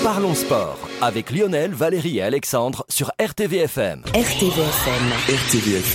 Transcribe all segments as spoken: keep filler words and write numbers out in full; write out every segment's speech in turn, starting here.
Parlons sport avec Lionel, Valérie et Alexandre sur R T V F M. R T V F M. R T V F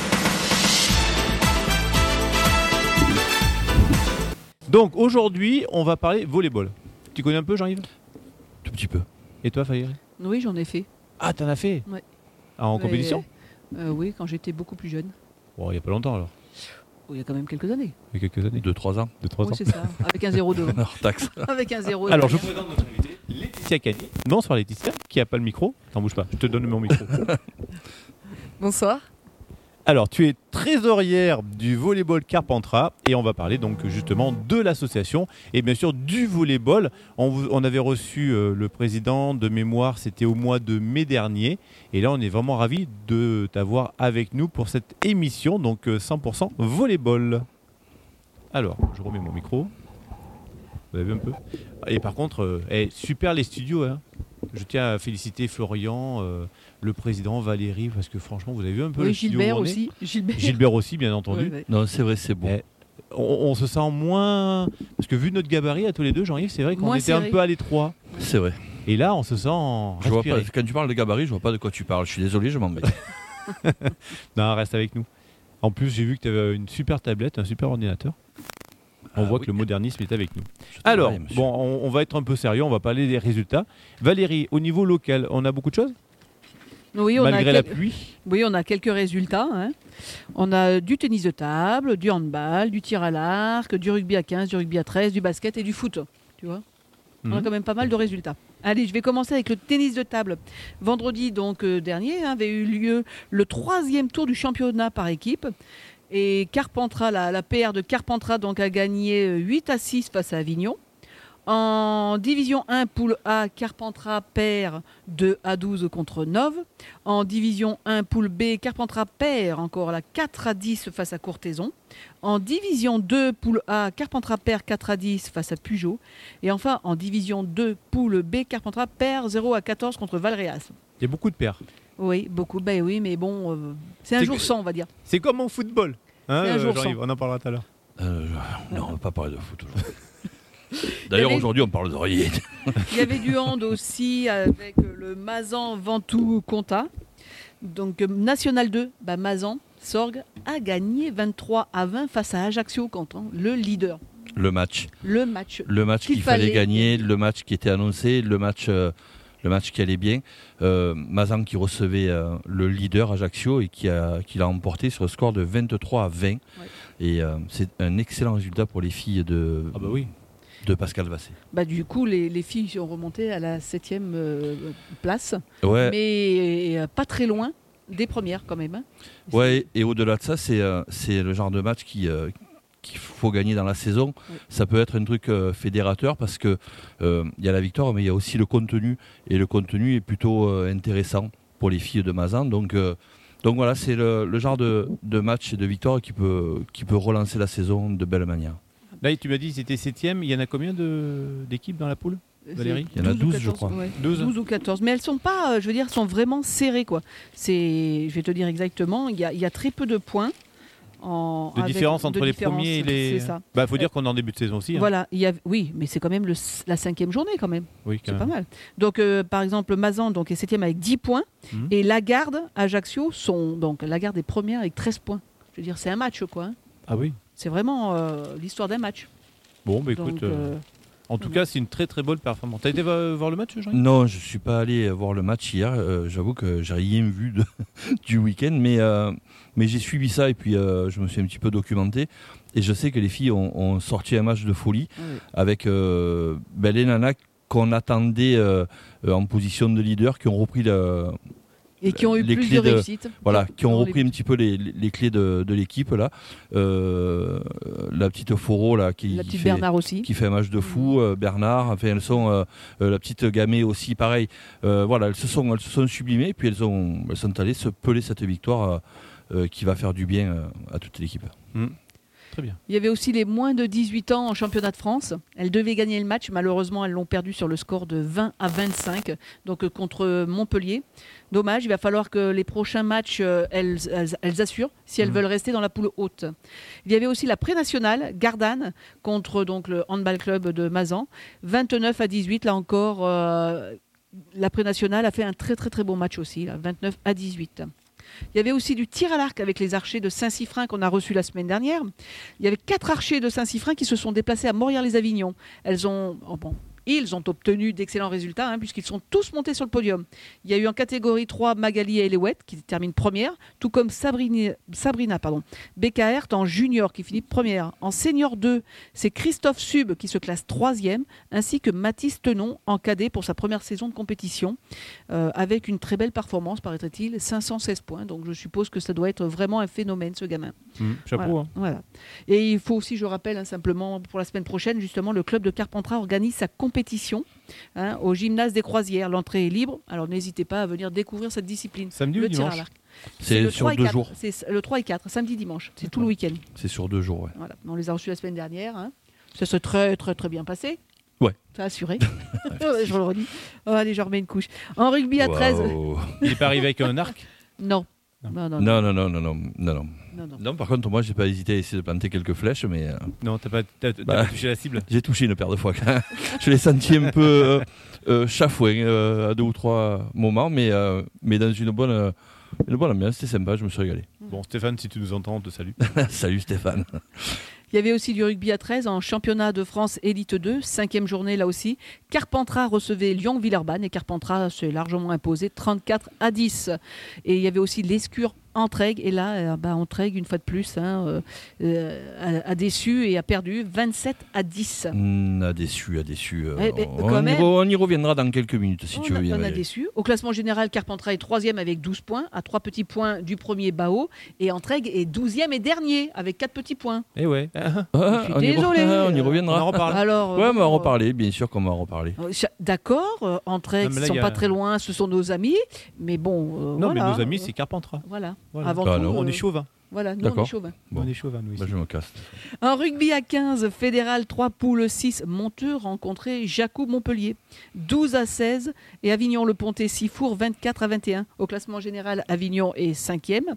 M. Donc aujourd'hui, on va parler volleyball. Tu connais un peu, Jean-Yves ? Tout petit peu. Et toi, Valérie ? Oui, j'en ai fait. Ah, t'en as fait ? Ouais. Ah, en Mais, compétition ? euh, Oui, quand j'étais beaucoup plus jeune. Bon, il n'y a pas longtemps alors. Oh, il y a quand même quelques années. Il y a quelques années. deux trois ans. deux trois Oui, ans. c'est ça. Avec un zéro deux. Hors taxe. Avec un zéro deux. Alors, je vous présente notre invitée, Laetitia Cagny. Bonsoir Laetitia, qui n'a pas le micro. T'en bouge pas, je te donne mon micro. Bonsoir. Alors, tu es trésorière du volleyball Carpentras et on va parler donc justement de l'association et bien sûr du volleyball. On, vous, on avait reçu euh, le président de mémoire, c'était au mois de mai dernier. Et là, on est vraiment ravis de t'avoir avec nous pour cette émission, donc euh, cent pour cent volleyball. Alors, je remets mon micro. Vous avez vu un peu ? Et par contre, euh, eh, super les studios. Hein. Je tiens à féliciter Florian, euh, le président, Valérie, parce que franchement, vous avez vu un peu Oui, le studio Gilbert où on est ? aussi. Gilbert. Gilbert aussi, bien entendu. Ouais, ouais. Non, c'est vrai, c'est beau. Eh, on, on se sent moins... Parce que vu notre gabarit à tous les deux, Jean-Yves, c'est vrai qu'on Moins était un serré. peu à l'étroit. C'est vrai. Et là, on se sent Je vois pas, respiré. quand tu parles de gabarit, je vois pas de quoi tu parles. Je suis désolé, je m'embête. Non, reste avec nous. En plus, j'ai vu que tu avais une super tablette, un super ordinateur. On Ah voit oui. que le modernisme est avec nous. Je Alors, travaille, monsieur. bon, on, on va être un peu sérieux, on va parler des résultats. Valérie, au niveau local, on a beaucoup de choses Oui, on malgré a la quel- pluie. Oui, on a quelques résultats. Hein. On a du tennis de table, du handball, du tir à l'arc, du rugby à quinze, du rugby à treize, du basket et du foot. Tu vois, on a Mhm. quand même pas mal de résultats. Allez, je vais commencer avec le tennis de table. Vendredi donc euh, dernier hein, avait eu lieu le troisième tour du championnat par équipe. Et Carpentras, la, la P R de Carpentras donc, a gagné euh, huit à six face à Avignon. En division un, poule A, Carpentras perd deux à douze contre Nove. En division un, poule B, Carpentras perd encore la quatre à dix face à Courthézon. En division deux, poule A, Carpentras perd quatre à dix face à Pugeot. Et enfin, en division deux, poule B, Carpentras perd zéro à quatorze contre Valréas. Il y a beaucoup de paires. Oui, beaucoup. Ben oui, mais bon, euh, c'est un C'est jour que- sans, on va dire. C'est comme en football. Hein, C'est un euh, jour Jean-Yves, sans. on en parlera tout à l'heure. Euh, je- non, on va pas parler de foot aujourd'hui. D'ailleurs, avait- aujourd'hui, on parle de rien. Il y avait du hand aussi avec le Mazan Ventoux Comtat. Donc euh, National deux, bah, Mazan, Sorgue a gagné vingt-trois à vingt face à Ajaccio Canton, le leader. Le match. Le match. Le match Qu'il qu'il fallait fallait gagner, gagner. le match qui était annoncé, le match, euh, le match qui allait bien. Euh, Mazan qui recevait euh, le leader Ajaccio et qui, a, qui l'a emporté sur le score de vingt-trois à vingt. Ouais. Et euh, c'est un excellent résultat pour les filles de, Ah bah oui. de Pascal Vassé. Bah, du coup, les, les filles sont remontées à la septième euh, place, Ouais, mais euh, pas très loin des premières quand même. hein. ouais, et au-delà de ça, c'est, euh, c'est le genre de match qui, euh, qu'il faut gagner dans la saison. Ouais. Ça peut être un truc euh, fédérateur parce que euh, il y a la victoire, mais il y a aussi le contenu. Et le contenu est plutôt euh, intéressant pour les filles de Mazan. Donc, euh, donc voilà, c'est le, le genre de, de match et de victoire qui peut, qui peut relancer la saison de belle manière. Là, tu m'as dit que c'était septième. Il y en a combien de, d'équipes dans la poule ? Valérie ? C'est Il y en a douze ou douze, je quatorze, crois. ouais. douze. douze ou quatorze. Mais elles sont pas, euh, je veux dire, sont vraiment serrées, quoi. C'est, je vais te dire exactement, il y a, il y a très peu de points. En, De avec- différence entre de les différence, premiers et les. C'est ça. Bah, faut dire qu'on est en début de saison aussi. hein. Voilà, il y a, oui, mais c'est quand même le, la cinquième journée, quand même. Oui, quand C'est pas même. mal. Donc, euh, par exemple, Mazan donc, est septième avec dix points. Mhm. Et Lagarde, Ajaccio, sont. Donc, Lagarde est première avec treize points. Je veux dire, c'est un match, quoi. hein. Ah oui. C'est vraiment euh, l'histoire d'un match. Bon, bah Donc, écoute. euh, euh, En tout cas, c'est une très très bonne performance. T'as été vo- voir le match, Jean-Yves ? Non, je suis pas allé voir le match hier. Euh, j'avoue que j'ai rien vu de- du week-end, mais, euh, mais j'ai suivi ça et puis euh, je me suis un petit peu documenté. Et je sais que les filles ont, ont sorti un match de folie oui. avec euh, ben, les nanas qu'on attendait euh, euh, en position de leader, qui ont repris le, Et qui ont eu les plus clés de de- réussite. voilà, qui ont Dans les repris un petit peu les, les- les clés de, de l'équipe là. Euh, la petite Foro là qui La petite fait, Bernard aussi. qui fait un match de fou, euh, Bernard, enfin elles sont euh, euh, la petite Gamay aussi pareil. Euh, voilà, elles se sont elles se sont sublimées puis elles ont elles sont allées se peler cette victoire euh, euh, qui va faire du bien euh, à toute l'équipe. Hmm. Très bien. Il y avait aussi les moins de dix-huit ans en championnat de France. Elles devaient gagner le match. Malheureusement, elles l'ont perdu sur le score de vingt à vingt-cinq, donc euh, contre Montpellier. Dommage, il va falloir que les prochains matchs, euh, elles, elles, elles assurent si elles mmh. veulent rester dans la poule haute. Il y avait aussi la pré-nationale, Gardanne, contre donc, le handball club de Mazan. vingt-neuf à dix-huit, là encore, euh, la pré-nationale a fait un très très très bon match aussi, là, vingt-neuf à dix-huit. Il y avait aussi du tir à l'arc avec les archers de Saint-Siffrin qu'on a reçus la semaine dernière. Il y avait quatre archers de Saint-Siffrin qui se sont déplacés à Morières-les-Avignon. Elles ont... Oh bon. Ils ont obtenu d'excellents résultats hein, puisqu'ils sont tous montés sur le podium. Il y a eu en catégorie trois Magali Eléouette qui termine première, tout comme Sabrina, Sabrina pardon, Becaert en junior qui finit première. En senior deux, c'est Christophe Sub qui se classe troisième, ainsi que Mathis Tenon en cadet pour sa première saison de compétition, euh, avec une très belle performance, paraîtrait-il, cinq cent seize points. Donc je suppose que ça doit être vraiment un phénomène, ce gamin. Mmh, chapeau. Voilà, hein. voilà. Et il faut aussi, je rappelle hein, simplement, pour la semaine prochaine, justement, le club de Carpentras organise sa compétition compétition hein, au gymnase des Croisières. L'entrée est libre, alors n'hésitez pas à venir découvrir cette discipline. Samedi le ou dimanche? tir à l'arc. C'est, c'est sur deux jours. C'est le trois et quatre, samedi, dimanche. C'est tout le week-end. C'est sur deux jours, ouais. Voilà. On les a reçus la semaine dernière. Hein. Ça s'est très, très, très bien passé. Ouais. Ça a assuré. Je le redis. Oh, allez, je remets une couche. En rugby à treize. Wow. Il n'est pas arrivé avec un arc? Non. Non, non, non, non, non, non, non, non. Non, non. Non, par contre, moi, j'ai pas hésité à essayer de planter quelques flèches, mais. Euh, non, t'as pas, t'as, t'as bah, pas touché la cible. J'ai touché une paire de fois. Je l'ai senti un peu euh, euh, chafouin euh, à deux ou trois moments, mais, euh, mais dans une bonne, euh, une bonne ambiance, c'était sympa, je me suis régalé. Bon, Stéphane, si tu nous entends, on te salue. Salut Stéphane. Il y avait aussi du rugby à treize en championnat de France élite deux, cinquième journée là aussi. Carpentras recevait Lyon-Villeurbanne et Carpentras s'est largement imposé trente-quatre à dix. Et il y avait aussi l'Escure Entraigues et là, euh, bah, Entraigues une fois de plus hein, euh, euh, a, a déçu et a perdu vingt-sept à dix. Mmh, a déçu, a déçu. Euh, Eh ben, on, quand y même, re, on y reviendra dans quelques minutes si on tu veux a, bien. On a déçu. Au classement général, Carpentras est troisième avec douze points, à trois petits points du premier Bao, et Entraigues est douzième et dernier avec quatre petits points. Eh ouais. Ah, Je suis on, y désolée. re, on y reviendra. On en reparle. Alors, ouais, euh, mais on va en reparler, bien sûr qu'on va en reparler. Euh, D'accord, euh, Entraigues Non, ne mais là, sont y a- pas très loin, ce sont nos amis, mais bon. euh, Non, voilà. mais nos amis, c'est Carpentras. Voilà. Voilà. Avant Bah, tout, non, On euh, est chauvin. Voilà, nous on est D'accord. chauvin. Bon. On est chauvin, nous, ici. Bah, je me casse. En rugby à quinze, fédéral trois poules six, Monteux rencontrait Jacou Montpellier. douze à seize et Avignon-le-Pontet Sifour vingt-quatre à vingt et un. Au classement général, Avignon est cinquième.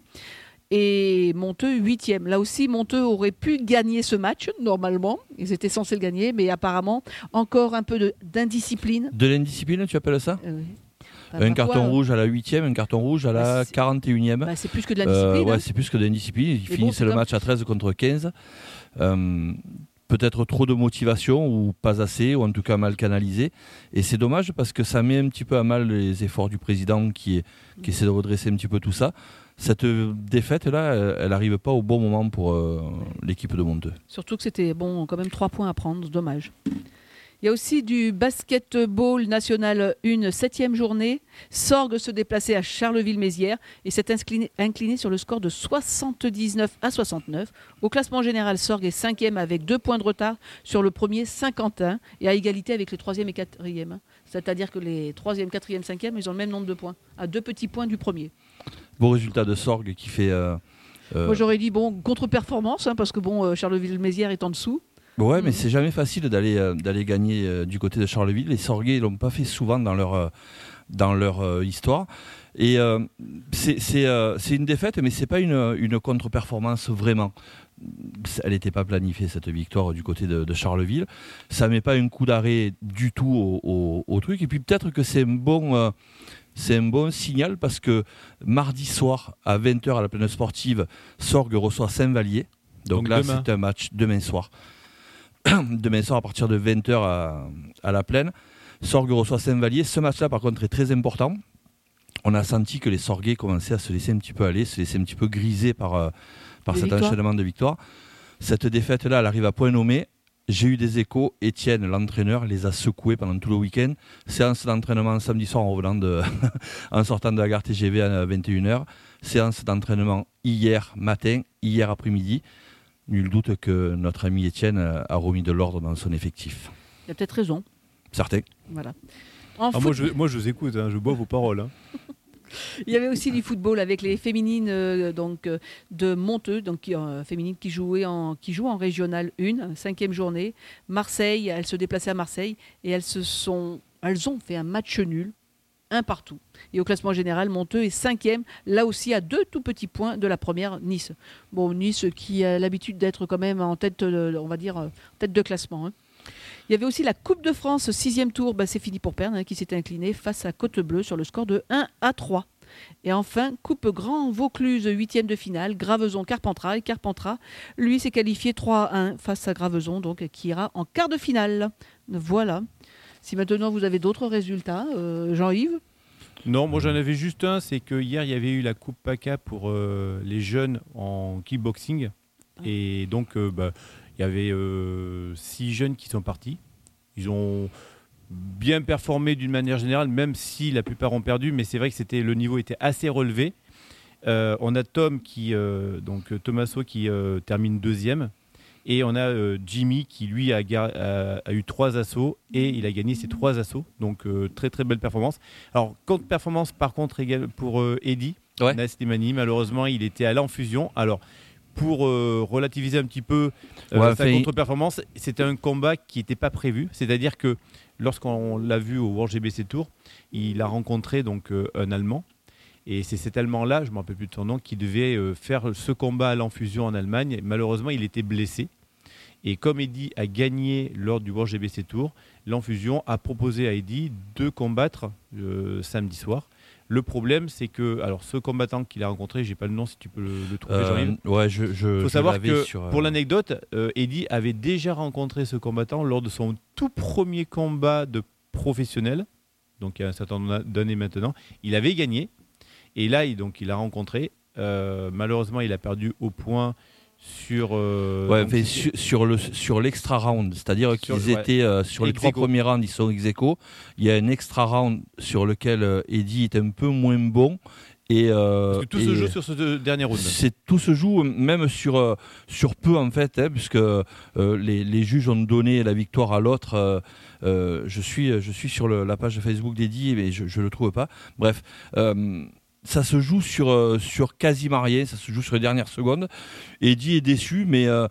Et Monteux huitième. Là aussi, Monteux aurait pu gagner ce match, normalement. Ils étaient censés le gagner, mais apparemment, encore un peu de- d'indiscipline. De l'indiscipline, tu appelles ça? Euh, pas Un ma carton foi, euh, rouge à la huitième, un carton rouge à Bah, la c'est- quarante et unième. bah, c'est plus que de Euh, l'indiscipline. ouais, hein. c'est plus que de l'indiscipline. Ils Mais finissent bon, c'est le comme- match à treize contre quinze. Euh, peut-être trop de motivation ou pas assez, ou en tout cas mal canalisé. Et c'est dommage parce que ça met un petit peu à mal les efforts du président qui, est, qui essaie de redresser un petit peu tout ça. Cette défaite-là, elle n'arrive pas au bon moment pour euh, l'équipe de Monteux. Surtout que c'était bon, quand même trois points à prendre, c'est dommage. Il y a aussi du basketball national un, septième journée. Sorgue se déplaçait à Charleville-Mézières et s'est incliné, incliné sur le score de soixante-dix-neuf à soixante-neuf. Au classement général, Sorgue est cinquième avec deux points de retard sur le premier Saint-Quentin et à égalité avec les troisième et quatrième. C'est-à-dire que les troisième, quatrième, cinquième, ils ont le même nombre de points, à deux petits points du premier. Beau résultat de Sorgue qui fait... Euh, euh, Moi j'aurais dit bon contre-performance hein, parce que bon euh, Charleville-Mézières est en dessous. Ouais, mais Mhm. c'est jamais facile d'aller euh, d'aller gagner euh, du côté de Charleville. Les Sorguais, ils l'ont pas fait souvent dans leur euh, dans leur euh, histoire. Et euh, c'est c'est euh, c'est une défaite, mais c'est pas une une contre-performance vraiment. Elle n'était pas planifiée cette victoire du côté de, de Charleville. Ça met pas un coup d'arrêt du tout au, au, au truc. Et puis peut-être que c'est un bon euh, c'est un bon signal parce que mardi soir à vingt heures à la Plaine Sportive, Sorgue reçoit Saint-Vallier. Donc, Donc là, demain. c'est un match demain soir. Demain soir à partir de vingt heures à, à la Plaine. Sorgue reçoit Saint-Vallier. Ce match-là, par contre, est très important. On a senti que les Sorguais commençaient à se laisser un petit peu aller, se laisser un petit peu griser par, euh, par Des cet victoires. enchaînement de victoires. Cette défaite-là, elle arrive à point nommé. J'ai eu des échos. Étienne, l'entraîneur, les a secoués pendant tout le week-end. Séance d'entraînement samedi soir en revenant de, en sortant de la gare T G V à vingt et une heures. Séance d'entraînement hier matin, hier après-midi. Nul doute que notre ami Étienne a remis de l'ordre dans son effectif. Il a peut-être raison. Certain. Voilà. En Ah, foot- moi, je, moi, je vous écoute, hein, je bois vos paroles. hein. Il y avait aussi du football avec les féminines euh, donc, euh, de Monteux, donc, qui, euh, féminines qui, jouaient en, qui jouent en Régional un, cinquième journée. Marseille, elles se déplaçaient à Marseille et elles, se sont, elles ont fait un match nul, un partout. Et au classement général, Monteux est cinquième, là aussi à deux tout petits points de la première, Nice. Bon, Nice qui a l'habitude d'être quand même en tête, de, on va dire, en tête de classement. Hein. Il y avait aussi la Coupe de France, sixième tour, bah, c'est fini pour perdre, hein, qui s'est incliné face à Côte-Bleue sur le score de un à trois. Et enfin, Coupe Grand Vaucluse, huitième de finale, Graveson-Carpentras. Et Carpentras, lui, s'est qualifié trois à un face à Graveson, donc qui ira en quart de finale. Voilà. Si maintenant vous avez d'autres résultats, euh, Jean-Yves ? Non, moi j'en avais juste un, c'est que hier il y avait eu la Coupe PACA pour euh, les jeunes en kickboxing. Et donc, euh, bah, il y avait euh, six jeunes qui sont partis. Ils ont bien performé d'une manière générale, même si la plupart ont perdu. Mais c'est vrai que c'était, le niveau était assez relevé. Euh, on a Tom qui, euh, donc Tommaso qui euh, termine deuxième. Et on a euh, Jimmy qui, lui, a, a, a eu trois assauts et il a gagné ses trois assauts. Donc, euh, très, très belle performance. Alors, contre-performance, par contre, pour euh, Eddy ouais. Naslimani, malheureusement, il était à l'enfusion. Alors, pour euh, relativiser un petit peu euh, ouais, sa fait... contre-performance, c'était un combat qui n'était pas prévu. C'est-à-dire que lorsqu'on l'a vu au World G B C Tour, il a rencontré donc, euh, un Allemand. Et c'est cet Allemand-là, je ne me rappelle plus de son nom, qui devait euh, faire ce combat à l'enfusion en Allemagne. Malheureusement, il était blessé. Et comme Eddy a gagné lors du World G B C Tour, l'enfusion a proposé à Eddy de combattre euh, samedi soir. Le problème, c'est que, alors, ce combattant qu'il a rencontré, j'ai pas le nom, si tu peux le, le trouver, euh, Jean-Yves. Ouais, je, je. Il faut je savoir que, sur, pour l'anecdote, euh, Eddy avait déjà rencontré ce combattant lors de son tout premier combat de professionnel, donc il y a un certain nombre d'années maintenant. Il avait gagné, et là, il, donc, il a rencontré. Euh, malheureusement, il a perdu au point. Sur, euh, ouais, donc, sur, sur, le, sur l'extra round, c'est-à-dire sur, qu'ils ouais, étaient euh, sur les trois premiers rounds, ils sont ex-aequo. Il y a un extra round sur lequel euh, Eddy est un peu moins bon. Et, euh, Parce que tout et se joue sur ce dernier round. C'est, tout se joue même sur, euh, sur peu en fait, hein, puisque euh, les, les juges ont donné la victoire à l'autre. Euh, euh, je, suis, je suis sur le, la page Facebook d'Eddy, mais je ne le trouve pas. Bref. Euh, Ça se joue sur, euh, sur quasiment rien, ça se joue sur les dernières secondes. Eddy est déçu, mais euh,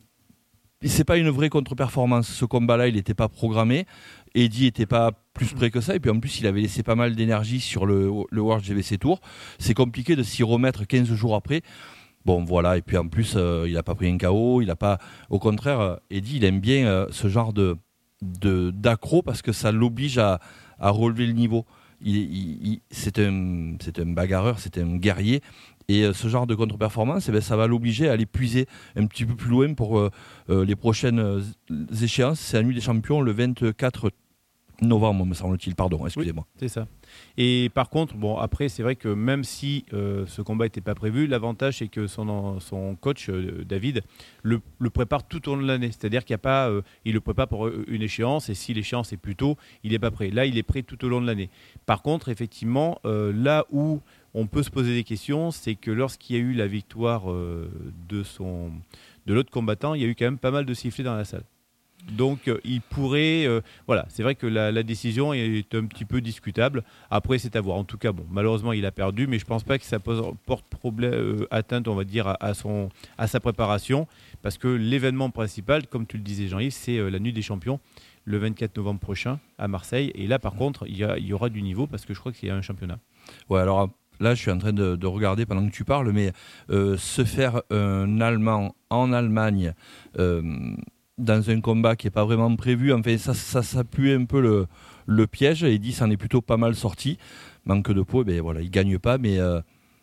c'est pas une vraie contre-performance. Ce combat-là, il n'était pas programmé. Eddy n'était pas plus près que ça. Et puis en plus, il avait laissé pas mal d'énergie sur le, le World G B C Tour. C'est compliqué de s'y remettre quinze jours après. Bon, voilà. Et puis en plus, euh, il n'a pas pris un K O. Il a pas... Au contraire, Eddy, il aime bien euh, ce genre de, de, d'accro parce que ça l'oblige à, à relever le niveau. Il, il, il, c'est, un, c'est un bagarreur, c'est un guerrier. Et euh, ce genre de contre-performance, eh ben, ça va l'obliger à aller puiser un petit peu plus loin pour euh, euh, les prochaines euh, échéances. C'est la nuit des champions le vingt-quatre novembre, me semble-t-il. Pardon, excusez-moi. Oui, c'est ça. Et par contre, bon, après, c'est vrai que même si euh, ce combat n'était pas prévu, l'avantage, c'est que son, son coach, euh, David, le, le prépare tout au long de l'année. C'est-à-dire qu'il y a pas, euh, il le prépare pour une échéance, et si l'échéance est plus tôt, il n'est pas prêt. Là, il est prêt tout au long de l'année. Par contre, effectivement, euh, là où on peut se poser des questions, c'est que lorsqu'il y a eu la victoire euh, de, son, de l'autre combattant, il y a eu quand même pas mal de sifflets dans la salle. Donc euh, il pourrait, euh, voilà, c'est vrai que la, la décision est un petit peu discutable. Après, c'est à voir. En tout cas, bon, malheureusement, il a perdu, mais je pense pas que ça pose, porte problème, euh, atteinte, on va dire, à, à son, à sa préparation, parce que l'événement principal, comme tu le disais, Jean-Yves, c'est euh, la nuit des champions, le vingt-quatre novembre prochain à Marseille. Et là, par contre, il y, a, il y aura du niveau, parce que je crois qu'il y a un championnat. Ouais, alors. Là, je suis en train de, de regarder pendant que tu parles, mais euh, se faire un Allemand en Allemagne euh, dans un combat qui n'est pas vraiment prévu, enfin, ça, ça, ça pue un peu le, le piège. Eddy s'en est plutôt pas mal sorti. Manque de peau, ben, voilà, il ne gagne pas, mais euh,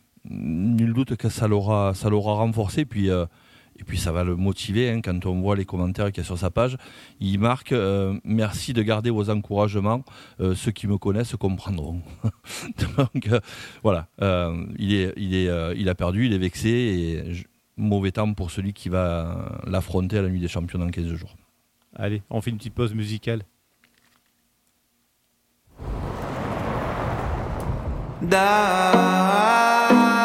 nul doute que ça l'aura, ça l'aura renforcé. Puis, euh, et puis ça va le motiver hein, quand on voit les commentaires qu'il y a sur sa page. Il marque euh, « Merci de garder vos encouragements. Euh, ceux qui me connaissent comprendront. » Donc euh, voilà, euh, il, est, il, est, euh, il a perdu, il est vexé. Et je, mauvais temps pour celui qui va l'affronter à la nuit des champions dans quinze jours. Allez, on fait une petite pause musicale. Da,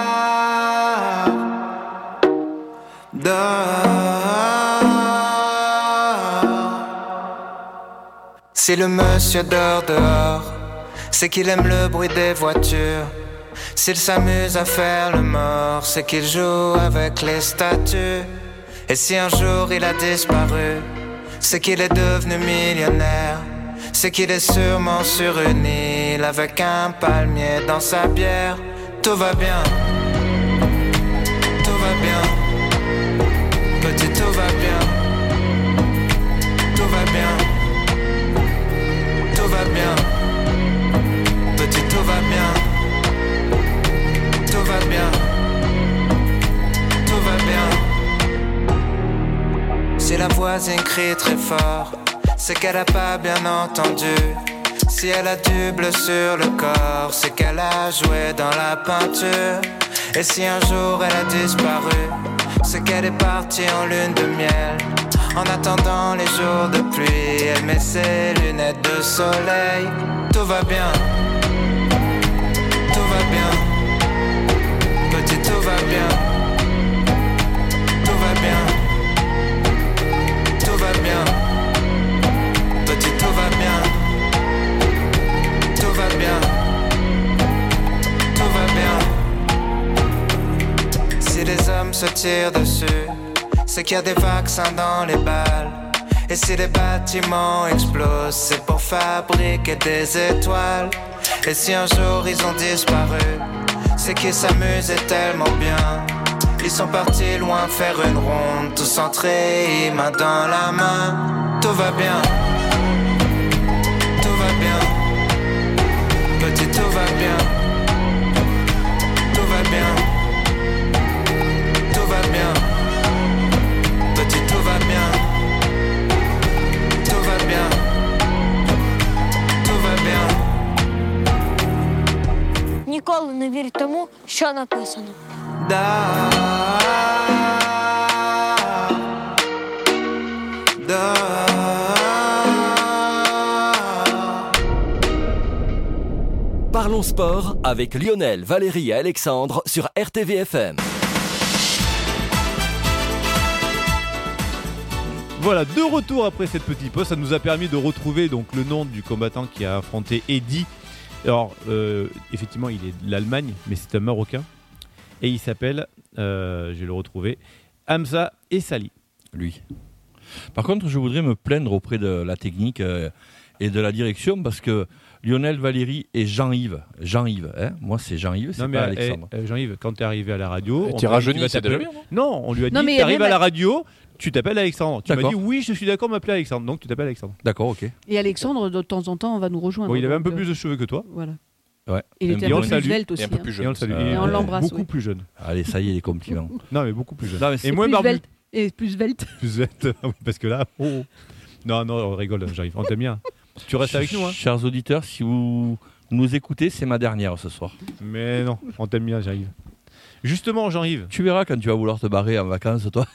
da. Si le monsieur dort dehors, c'est qu'il aime le bruit des voitures. S'il s'amuse à faire le mort, c'est qu'il joue avec les statues. Et si un jour il a disparu, c'est qu'il est devenu millionnaire. C'est qu'il est sûrement sur une île avec un palmier dans sa bière. Tout va bien, tout va bien, petit tout va bien, tout va bien, tout va bien, petit tout va bien, tout va bien, tout va bien. Si la voisine crie très fort, c'est qu'elle a pas bien entendu. Si elle a du bleu sur le corps, c'est qu'elle a joué dans la peinture. Et si un jour elle a disparu, c'est qu'elle est partie en lune de miel. En attendant les jours de pluie, elle met ses lunettes de soleil. Tout va bien, tout va bien, petit tout va bien, tout va bien, tout va bien, petit tout va bien, tout va bien, tout va bien. Si les hommes se tirent dessus, c'est qu'il y a des vaccins dans les balles. Et si les bâtiments explosent, c'est pour fabriquer des étoiles. Et si un jour ils ont disparu, c'est qu'ils s'amusaient tellement bien. Ils sont partis loin faire une ronde, tous entrés, main dans la main. Tout va bien, tout va bien, petit tout va bien, tout va bien, tout va bien, petit tout va bien, tout va bien, tout va bien. Ніколи не вірь тому, що написано. Da, da. Parlons sport avec Lionel, Valérie et Alexandre sur R T V F M. Voilà, de retour après cette petite pause, ça nous a permis de retrouver donc le nom du combattant qui a affronté Eddy. Alors, euh, effectivement, il est de l'Allemagne, mais c'est un Marocain. Et il s'appelle, euh, je vais le retrouver, Hamza Essali. Lui. Par contre, je voudrais me plaindre auprès de la technique euh, et de la direction parce que Lionel, Valérie et Jean-Yves. Jean-Yves, hein moi c'est Jean-Yves, c'est non, mais, pas Alexandre. Eh, Jean-Yves, quand tu es arrivé à la radio, tu rajeuni, c'est déjà bien. Non, on lui a dit, Non, mais tu arrives même à la à- radio, tu t'appelles Alexandre. Tu m'as D'accord. dit, oui, je suis d'accord, m'appeler Alexandre. Donc tu t'appelles Alexandre. D'accord, ok. Et Alexandre, de temps en temps, va nous rejoindre. Bon, il avait un peu Donc, plus euh, de cheveux que toi. Voilà. Ouais. Il était Et on un le peu salue. plus svelte aussi. Et un peu hein. plus Et jeune. on le salue. Euh, Il est on l'embrasse, beaucoup oui. plus jeune. Allez, ça y est, les compliments. Non, mais beaucoup plus jeune. Non, mais c'est Et moins plus barbu. svelte. Et plus svelte. Plus svelte. Oui, parce que là, oh. Non, non, on rigole, j'arrive. On t'aime bien. Tu restes avec nous, hein. Chers auditeurs, si vous nous écoutez, c'est ma dernière ce soir. Mais non, on t'aime bien, j'arrive. Justement, Jean-Yves. Tu verras quand tu vas vouloir te barrer en vacances, toi.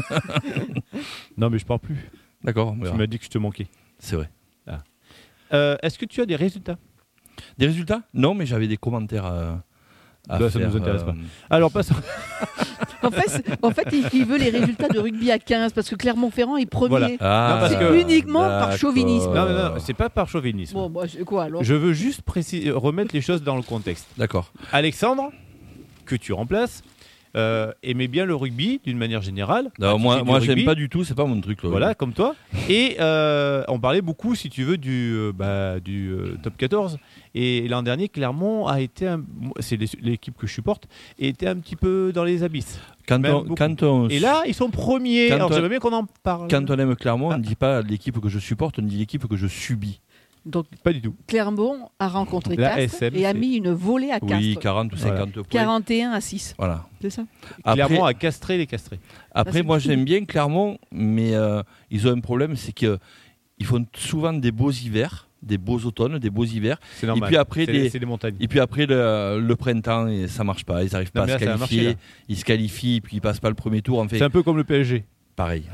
Non, mais je parle plus. D'accord, on Tu verra. m'as dit que je te manquais. C'est vrai. Euh, Est-ce que tu as des résultats? Des résultats? Non, mais j'avais des commentaires à, à Bah, ça faire. nous intéresse euh, pas. Alors, passons. En fait, c'est- en fait il, il veut les résultats de rugby à quinze parce que Clermont-Ferrand est premier. Voilà. Ah, Non, parce C'est que- uniquement par d'accord. chauvinisme. Non, non, non, c'est pas par chauvinisme. Bon, bah, c'est quoi alors Je veux juste précis- remettre les choses dans le contexte. D'accord. Alexandre, que tu remplaces, euh, aimait bien le rugby d'une manière générale. Non, Ah, tu moi, fais du moi rugby, j'aime pas du tout, c'est pas mon truc. Là, Voilà, comme toi. Et euh, on parlait beaucoup, si tu veux, du, euh, bah, du euh, top quatorze. Et l'an dernier, Clermont a été, un- c'est l'é- l'équipe que je supporte, était un petit peu dans les abysses. Quand Même on, beaucoup. quand, on, Et là, ils sont premiers. Quand Alors on- j'aimerais bien qu'on en parle. quand on aime Clermont, Ah. on ne dit pas l'équipe que je supporte, on dit l'équipe que je subis. Donc Pas du tout. Clermont a rencontré La Castres S M, et a c'est- mis une volée à Castres. Oui, quarante ou Voilà. cinquante points. quarante et un à six. Voilà. C'est ça. Après, Clermont a castré les castrés. après Ah, moi c'est- j'aime bien Clermont, mais euh, ils ont un problème, c'est qu'ils font souvent des beaux hivers, des beaux automnes, des beaux hivers. C'est normal. puis après, c'est, les- c'est des montagnes. Et puis après le, le printemps, et ça marche pas. Ils n'arrivent Non, pas mais à là, se ça a marché, qualifier. là. Ils se qualifient, puis ils passent pas le premier tour. En fait, C'est un peu comme le P S G. pareil.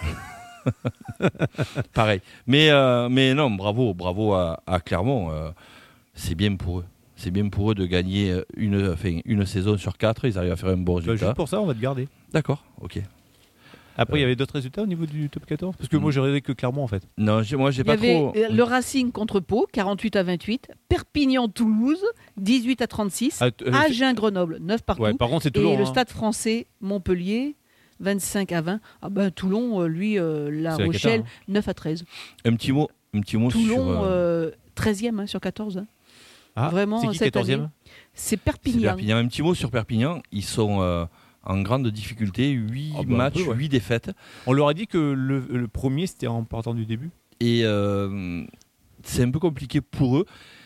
Pareil. Mais, euh, mais non, bravo, bravo à, à Clermont. euh, c'est bien pour eux. C'est bien pour eux de gagner une, enfin, une saison sur quatre. Ils arrivent à faire un bon Bah, résultat. juste pour ça, on va te garder. D'accord, ok. Après, il y Euh, avait d'autres résultats au niveau du top quatorze parce que Mm. moi, j'ai regardé que Clermont en fait. Non, j'ai- moi j'ai Il y pas avait trop. euh, le Racing contre Pau, quarante-huit à vingt-huit. Perpignan-Toulouse, dix-huit à trente-six. Ah, t- euh, Agen-Grenoble, neuf partout. Ouais, par contre, c'est Toulon. Et le hein. Stade français Montpellier, vingt-cinq à vingt. Ah ben, Toulon, euh, lui, euh, La C'est la Rochelle, cata, hein. neuf à treize. Un petit mot, un petit mot sur. Toulon, euh, euh, treizième hein, sur quatorze. hein. Ah, Vraiment, c'est qui cette quatorzième année. C'est c'est Perpignan. Perpignan. Un petit mot sur Perpignan. Ils sont euh, en grande difficulté. huit Ah bah, un matchs, peu, ouais. huit défaites. On leur a dit que le, le premier c'était en partant du début. Et euh, c'est un peu compliqué pour eux.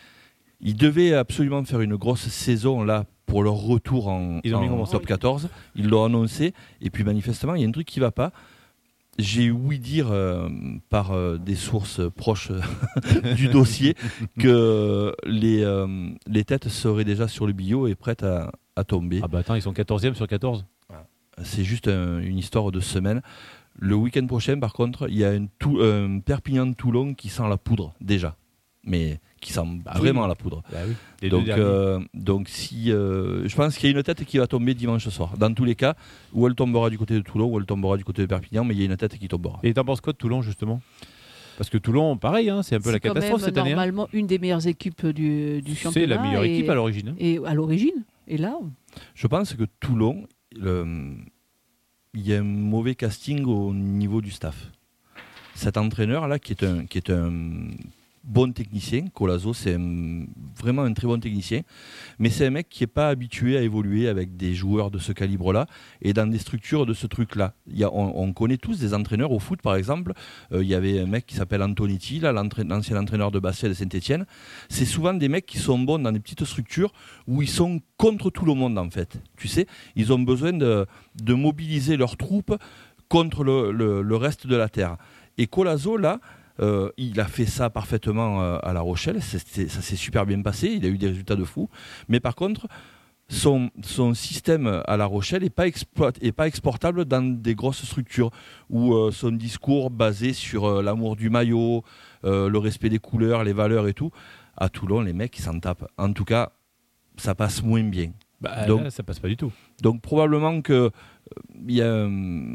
Ils devaient absolument faire une grosse saison là pour leur retour en, Ils ont mis en comment top quatorze. Ils l'ont annoncé. Et puis manifestement, il y a un truc qui ne va pas. J'ai ouï dire euh, par euh, des sources proches du dossier que les, euh, les têtes seraient déjà sur le billot et prêtes à, à tomber. Ah bah attends, ils sont quatorzième sur quatorze. C'est juste un- une histoire de semaine. Le week-end prochain, par contre, il y a un, Tou- un Perpignan-Toulon qui sent la poudre, déjà. Mais qui sent Bah vraiment oui. la poudre. Bah oui. Les deux Donc, derniers. euh, donc si, euh, je pense qu'il y a une tête qui va tomber dimanche soir. Dans tous les cas, ou elle tombera du côté de Toulon, ou elle tombera du côté de Perpignan, mais il y a une tête qui tombera. Et t'en penses quoi de Toulon justement? Parce que Toulon, pareil, hein, c'est un peu C'est la quand catastrophe même cette année. hein. normalement une des meilleures équipes du, du championnat. C'est la meilleure et- équipe à l'origine. hein. Et à l'origine. Et là, Je pense que Toulon, le- il y a un mauvais casting au niveau du staff. Cet entraîneur-là, qui est un, qui est un bon technicien, Colazo, c'est un- vraiment un très bon technicien, mais c'est un mec qui n'est pas habitué à évoluer avec des joueurs de ce calibre-là et dans des structures de ce truc-là. Il y a- on, on connaît tous des entraîneurs au foot, par exemple. Euh, il y avait un mec qui s'appelle Antonetti, là, l'entraîne- l'ancien entraîneur de Bastia de Saint-Etienne. C'est souvent des mecs qui sont bons dans des petites structures où ils sont contre tout le monde, en fait. Tu sais, ils ont besoin de, de mobiliser leurs troupes contre le, le- le reste de la terre. Et Colazo, là, euh, il a fait ça parfaitement euh, à La Rochelle. C'est- c'est- ça s'est super bien passé. Il a eu des résultats de fou. Mais par contre, son, son système à La Rochelle n'est pas, exploit- est pas exportable dans des grosses structures où euh, son discours basé sur euh, l'amour du maillot, euh, le respect des couleurs, les valeurs et tout. À Toulon, les mecs, ils s'en tapent. En tout cas, ça passe moins bien. Bah, Donc- là, ça passe pas du tout. Donc probablement que euh, il y a, euh,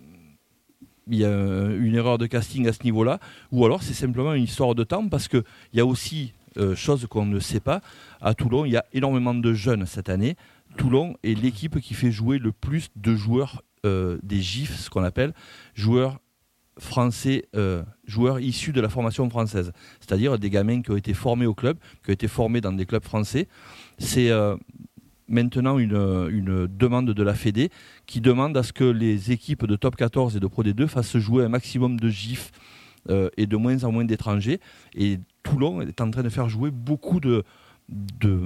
il y a une erreur de casting à ce niveau-là, ou alors c'est simplement une histoire de temps, parce qu'il y a aussi, euh, chose qu'on ne sait pas, à Toulon, il y a énormément de jeunes cette année. Toulon est l'équipe qui fait jouer le plus de joueurs euh, des G I F, ce qu'on appelle joueurs français, euh, joueurs issus de la formation française, c'est-à-dire des gamins qui ont été formés au club, qui ont été formés dans des clubs français. C'est euh, maintenant une, une demande de la Fédé qui demande à ce que les équipes de top quatorze et de Pro D deux fassent jouer un maximum de G I F euh, et de moins en moins d'étrangers. Et Toulon est en train de faire jouer beaucoup de, de,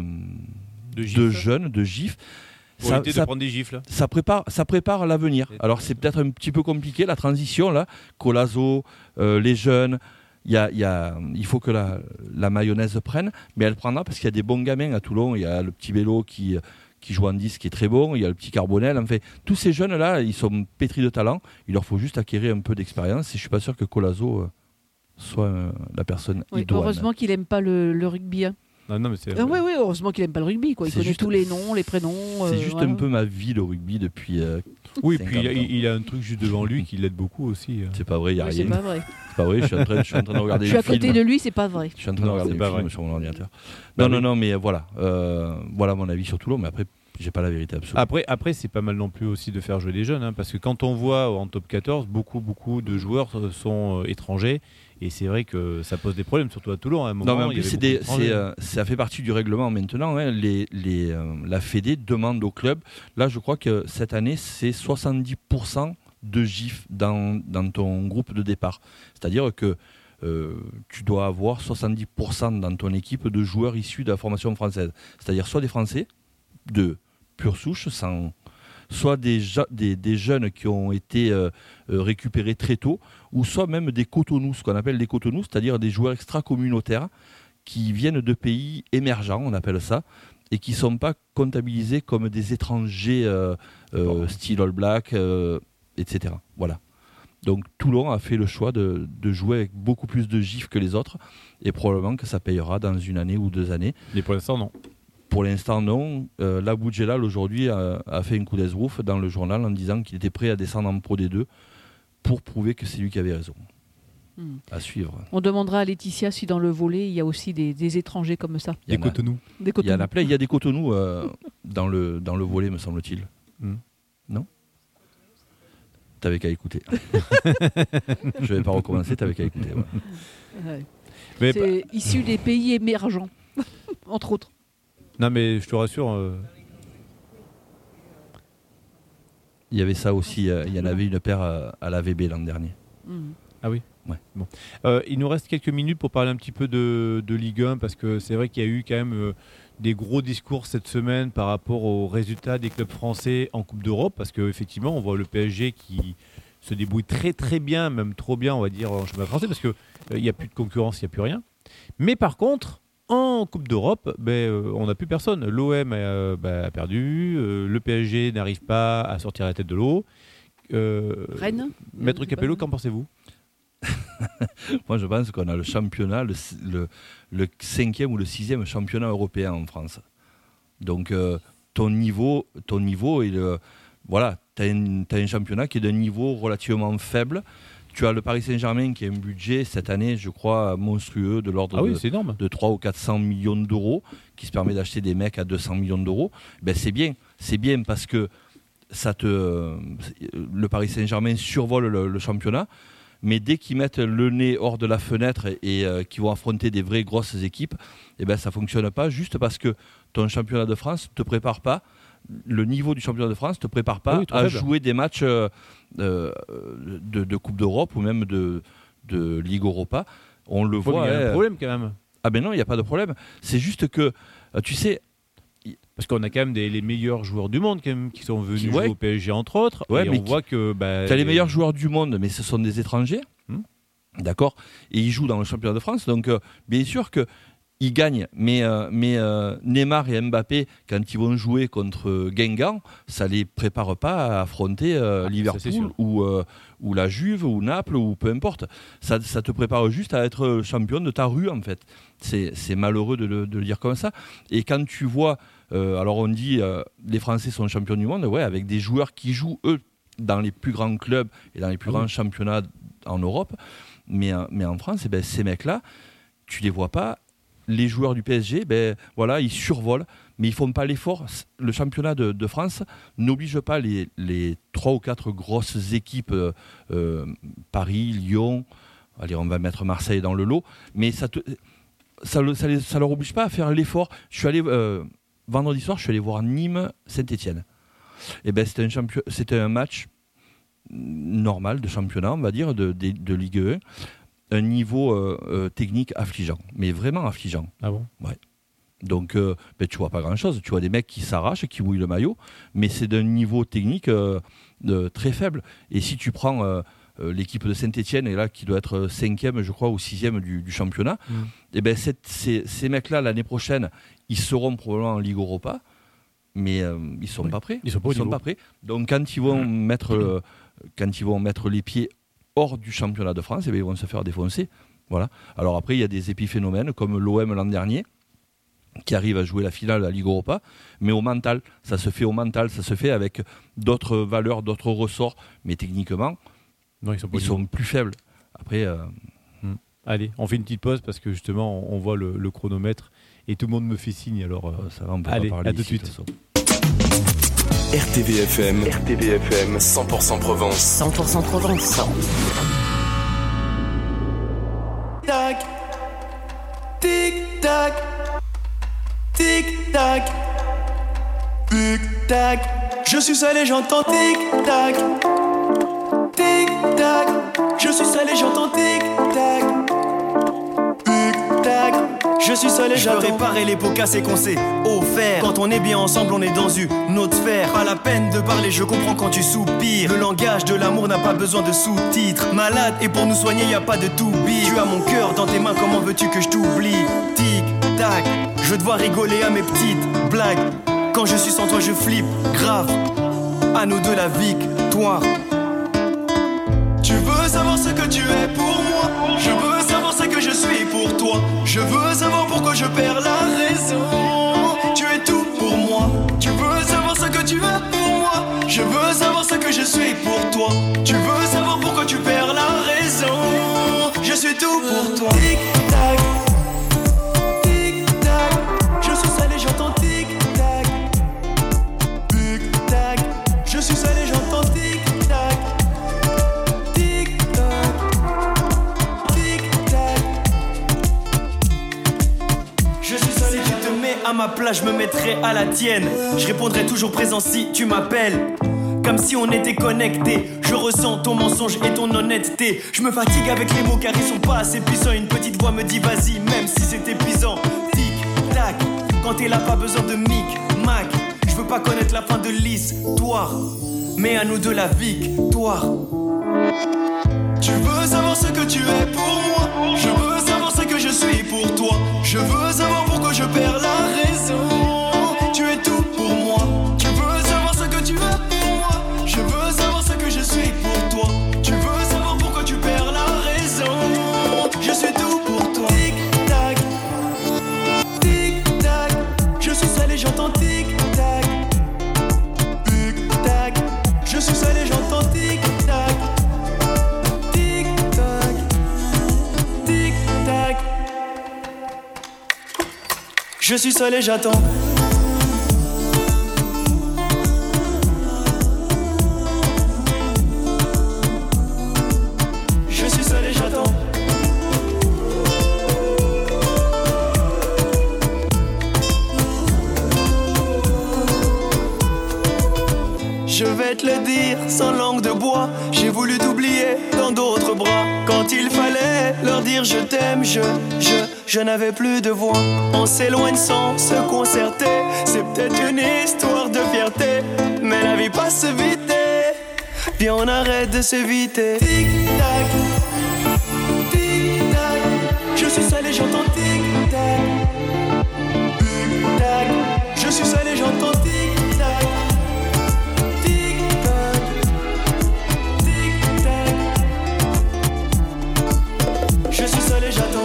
De de gifles. jeunes, de G I F. Pour Ça- éviter ça- de prendre des gifles. ça prépare, ça prépare l'avenir. Alors c'est peut-être un petit peu compliqué la transition là. Colazo, euh, les jeunes, il y a, il y a, il faut que la, la mayonnaise prenne, mais elle prendra parce qu'il y a des bons gamins à Toulon. Il y a le petit Vélo qui, qui joue en dix, qui est très bon. Il y a le petit Carbonel. En fait, tous ces jeunes là, ils sont pétris de talent. Il leur faut juste acquérir un peu d'expérience. Et je suis pas sûr que Colazo euh, soit euh, la personne oui, idoine. heureusement qu'il n'aime pas le, le rugby. hein. Non, non, mais c'est. Ah oui, oui, heureusement qu'il n'aime pas le rugby. Quoi. Il C'est connaît juste- tous les noms, les prénoms. C'est euh, juste voilà. un peu ma vie le rugby depuis. euh, Oui, puis il a, cinquante ans. il a un truc juste devant lui qui l'aide beaucoup aussi. euh. C'est pas vrai, il y a Oui, c'est rien. pas vrai. C'est pas vrai. Je suis en train, je suis en train de regarder. Je suis le à côté film. de lui, c'est pas vrai. Je suis en train de Non, regarder c'est le pas film vrai. sur mon ordinateur. Bah non, oui. non, non, mais voilà. Euh, voilà mon avis sur Toulon, mais après, j'ai pas la vérité absolue. Après, après c'est pas mal non plus aussi de faire jouer les jeunes, hein, parce que quand on voit en top quatorze, beaucoup, beaucoup de joueurs euh, sont euh, étrangers, et c'est vrai que ça pose des problèmes, surtout à Toulon. À un moment, non, mais en il y plus, avait c'est beaucoup des- d'étrangers. c'est, euh, ça fait partie du règlement maintenant. hein. Les, les, euh, la Fédé demande au club. Là, je crois que cette année, c'est soixante-dix pour cent de G I F dans, dans ton groupe de départ. C'est-à-dire que euh, tu dois avoir soixante-dix pour cent dans ton équipe de joueurs issus de la formation française. C'est-à-dire soit des Français de pure souche, sans, soit des, ja- des, des jeunes qui ont été euh, euh, récupérés très tôt, ou soit même des cotonous, ce qu'on appelle des cotonous, c'est-à-dire des joueurs extra-communautaires qui viennent de pays émergents, on appelle ça, et qui ne sont pas comptabilisés comme des étrangers euh, euh, style All Black, euh, et cetera. Voilà. Donc Toulon a fait le choix de, de jouer avec beaucoup plus de gifs que les autres, et probablement que ça payera dans une année ou deux années. Mais pour l'instant, non. Pour l'instant, non. Euh, la Boudjelal, aujourd'hui, a, a fait un coup d'esbrouf dans le journal en disant qu'il était prêt à descendre en Pro D deux pour prouver que c'est lui qui avait raison. Hmm. À suivre. On demandera à Laetitia si dans le volley, il y a aussi des, des étrangers comme ça. Des Cotonous. Des Il y en a Cotonous. plein. Il y a des Cotonous euh, dans, le, dans le volley, me semble-t-il. Hmm. Non ? T'avais qu'à écouter. Je vais pas recommencer, t'avais qu'à écouter. Voilà. Ouais. Mais C'est issu des pays émergents, entre autres. Non, mais je te rassure. euh, Il y avait ça aussi. euh, il y en avait une paire à, à la V B l'an dernier. Hmm. Ah oui. Ouais. Bon. Euh, il nous reste quelques minutes pour parler un petit peu de, de Ligue un parce que c'est vrai qu'il y a eu quand même euh, des gros discours cette semaine par rapport aux résultats des clubs français en Coupe d'Europe parce qu'effectivement on voit le P S G qui se débrouille très très bien, même trop bien on va dire en championnat français parce qu'il euh, n'y a plus de concurrence, il n'y a plus rien. Mais par contre en Coupe d'Europe, ben, euh, on n'a plus personne. L'O M euh, ben, a perdu, euh, le P S G n'arrive pas à sortir la tête de l'eau. Euh, Rennes Maître Euh, Capello, pas- qu'en pensez-vous ? Moi, je pense qu'on a le championnat, le, le, le cinquième ou le sixième championnat européen en France. Donc, euh, ton niveau, ton niveau est le, voilà, tu as un, t'as un championnat qui est d'un niveau relativement faible. Tu as le Paris Saint-Germain qui a un budget cette année, je crois, monstrueux, de l'ordre Ah de, oui, c'est énorme. de trois ou quatre cents millions d'euros, qui se permet d'acheter des mecs à deux cents millions d'euros. Ben, c'est bien, c'est bien parce que ça te, le Paris Saint-Germain survole le, le championnat. Mais dès qu'ils mettent le nez hors de la fenêtre et, et euh, qu'ils vont affronter des vraies grosses équipes, eh ben, ça ne fonctionne pas juste parce que ton championnat de France ne te prépare pas, le niveau du championnat de France ne te prépare pas Ah oui, trop à faible. jouer des matchs euh, euh, de, de Coupe d'Europe ou même de, de Ligue Europa. On le Faut- voit. il y a hein. un problème quand même. Ah ben non, il n'y a pas de problème. C'est juste que, euh, tu sais, Parce qu'on a quand même des, les meilleurs joueurs du monde quand même, qui sont venus Ouais. jouer au P S G entre autres. Ouais, et mais on qui- voit que bah, tu as les meilleurs joueurs du monde, mais ce sont des étrangers. Hmm. D'accord. Et ils jouent dans le championnat de France. Donc, euh, bien sûr qu'ils gagnent. Mais, euh, mais euh, Neymar et Mbappé, quand ils vont jouer contre Guingamp, ça ne les prépare pas à affronter euh, Ah, ça, c'est Liverpool sûr. ou, euh, ou la Juve ou Naples ou peu importe. Ça, ça te prépare juste à être champion de ta rue, en fait. C'est, c'est malheureux de le, de le dire comme ça. Et quand tu vois, euh, alors on dit euh, les Français sont champions du monde, ouais, avec des joueurs qui jouent, eux, dans les plus grands clubs et dans les plus Ah grands oui. championnats en Europe. Mais, euh, mais en France, eh ben, ces mecs-là, tu les vois pas. Les joueurs du P S G, ben, voilà, ils survolent, mais ils font pas l'effort. Le championnat de, de France n'oblige pas les, les trois ou quatre grosses équipes, euh, euh, Paris, Lyon, allez, on va mettre Marseille dans le lot, mais ça te, ça, le- ça, les- ça leur oblige pas à faire l'effort. Je suis allé euh, vendredi soir, je suis allé voir Nîmes Saint-Étienne. Et ben c'était un champion, c'était un match normal de championnat, on va dire, de, de, de Ligue un. Un niveau euh, euh, technique affligeant, mais vraiment affligeant. Ah bon. Donc, euh, ben, tu vois pas grand-chose. Tu vois des mecs qui s'arrachent, qui mouillent le maillot, mais c'est d'un niveau technique euh, de- très faible. Et si tu prends euh, euh, l'équipe de Saint-Etienne, et là, qui doit être cinquième, je crois, ou sixième du, du championnat, Mm. et ben, cette- ces, ces mecs-là, l'année prochaine, ils seront probablement en Ligue Europa, mais euh, ils ne sont Oui. pas prêts. Ils sont pas au sont niveau. pas prêts. Donc, quand ils vont mettre, euh, quand ils vont mettre les pieds hors du championnat de France, eh bien, ils vont se faire défoncer. Voilà. Alors après, il y a des épiphénomènes comme l'O M l'an dernier, qui arrive à jouer la finale de la Ligue Europa, mais au mental. Ça se fait au mental, ça se fait avec d'autres valeurs, d'autres ressorts, mais techniquement, Non, ils sont pas au ils niveau. sont plus faibles. Après, euh, Allez, on fait une petite pause parce que justement, on voit le, le chronomètre et tout le monde me fait signe. Alors, euh, ça va, on peut Allez, pas parler à tout de ici, suite. toute façon. R T V F M, R T V F M, cent pour cent Provence. cent pour cent Provence. Tac, tic tac, tic tac, tic tac. Je suis seul et j'entends tic tac, tic tac. Je suis seul et j'entends tic tac, tic tac. Je suis seul et Je veux j'entends. réparer les pots cassés qu'on s'est offert. Quand on est bien ensemble, on est dans une autre sphère. Pas la peine de parler, je comprends quand tu soupires. Le langage de l'amour n'a pas besoin de sous-titres. Malade, et pour nous soigner, y a pas de tout bille. Tu as mon cœur dans tes mains, comment veux-tu que je t'oublie? Tic, tac, je dois rigoler à mes petites blagues. Quand je suis sans toi, je flippe, grave. À nous deux la victoire. Tu veux savoir ce que tu es pour moi. Je veux savoir ce que je suis pour toi. Je veux savoir pourquoi je perds la raison. Tu es tout pour moi. Tu veux savoir ce que tu es pour moi. Je veux savoir ce que je suis pour toi. Tu veux savoir pourquoi tu perds ma place, je me mettrais à la tienne. Je répondrai toujours présent si tu m'appelles. Comme si on était connectés. Je ressens ton mensonge et ton honnêteté. Je me fatigue avec les mots car ils sont pas assez puissants. Une petite voix me dit vas-y, même si c'est épuisant. Tic, tac, quand t'es là pas besoin de mic, mac. Je veux pas connaître la fin de l'histoire, mais à nous de la victoire. Tu veux savoir ce que tu es pour moi. Je veux savoir ce que je suis pour toi. Je veux savoir pourquoi je perds la raison. Tu es tout pour moi. Tu veux savoir ce que tu es pour moi. Je veux savoir ce que je suis pour toi. Tu veux savoir pourquoi tu perds la raison. Je suis tout pour toi. Tic tac, tic tac. Je suis seul et j'entends tic tac, tic tac. Je suis seul et j'entends tic tac, tic tac, tic tac. Je suis seul et j'attends. Je suis seul et j'attends. Je vais te le dire sans langue de bois. J'ai voulu t'oublier dans d'autres bras. Quand il fallait leur dire je t'aime, je, je, je n'avais plus de voix. On s'éloigne sans se concerter. C'est peut-être une histoire de fierté, mais la vie passe vite. Viens on arrête de s'éviter. Tic tac, tic tac. Je suis seul et j'entends tic tac, tic tac. Je suis seul et j'entends tic tac, tic tac, tic tac. Je suis seul et j'attends.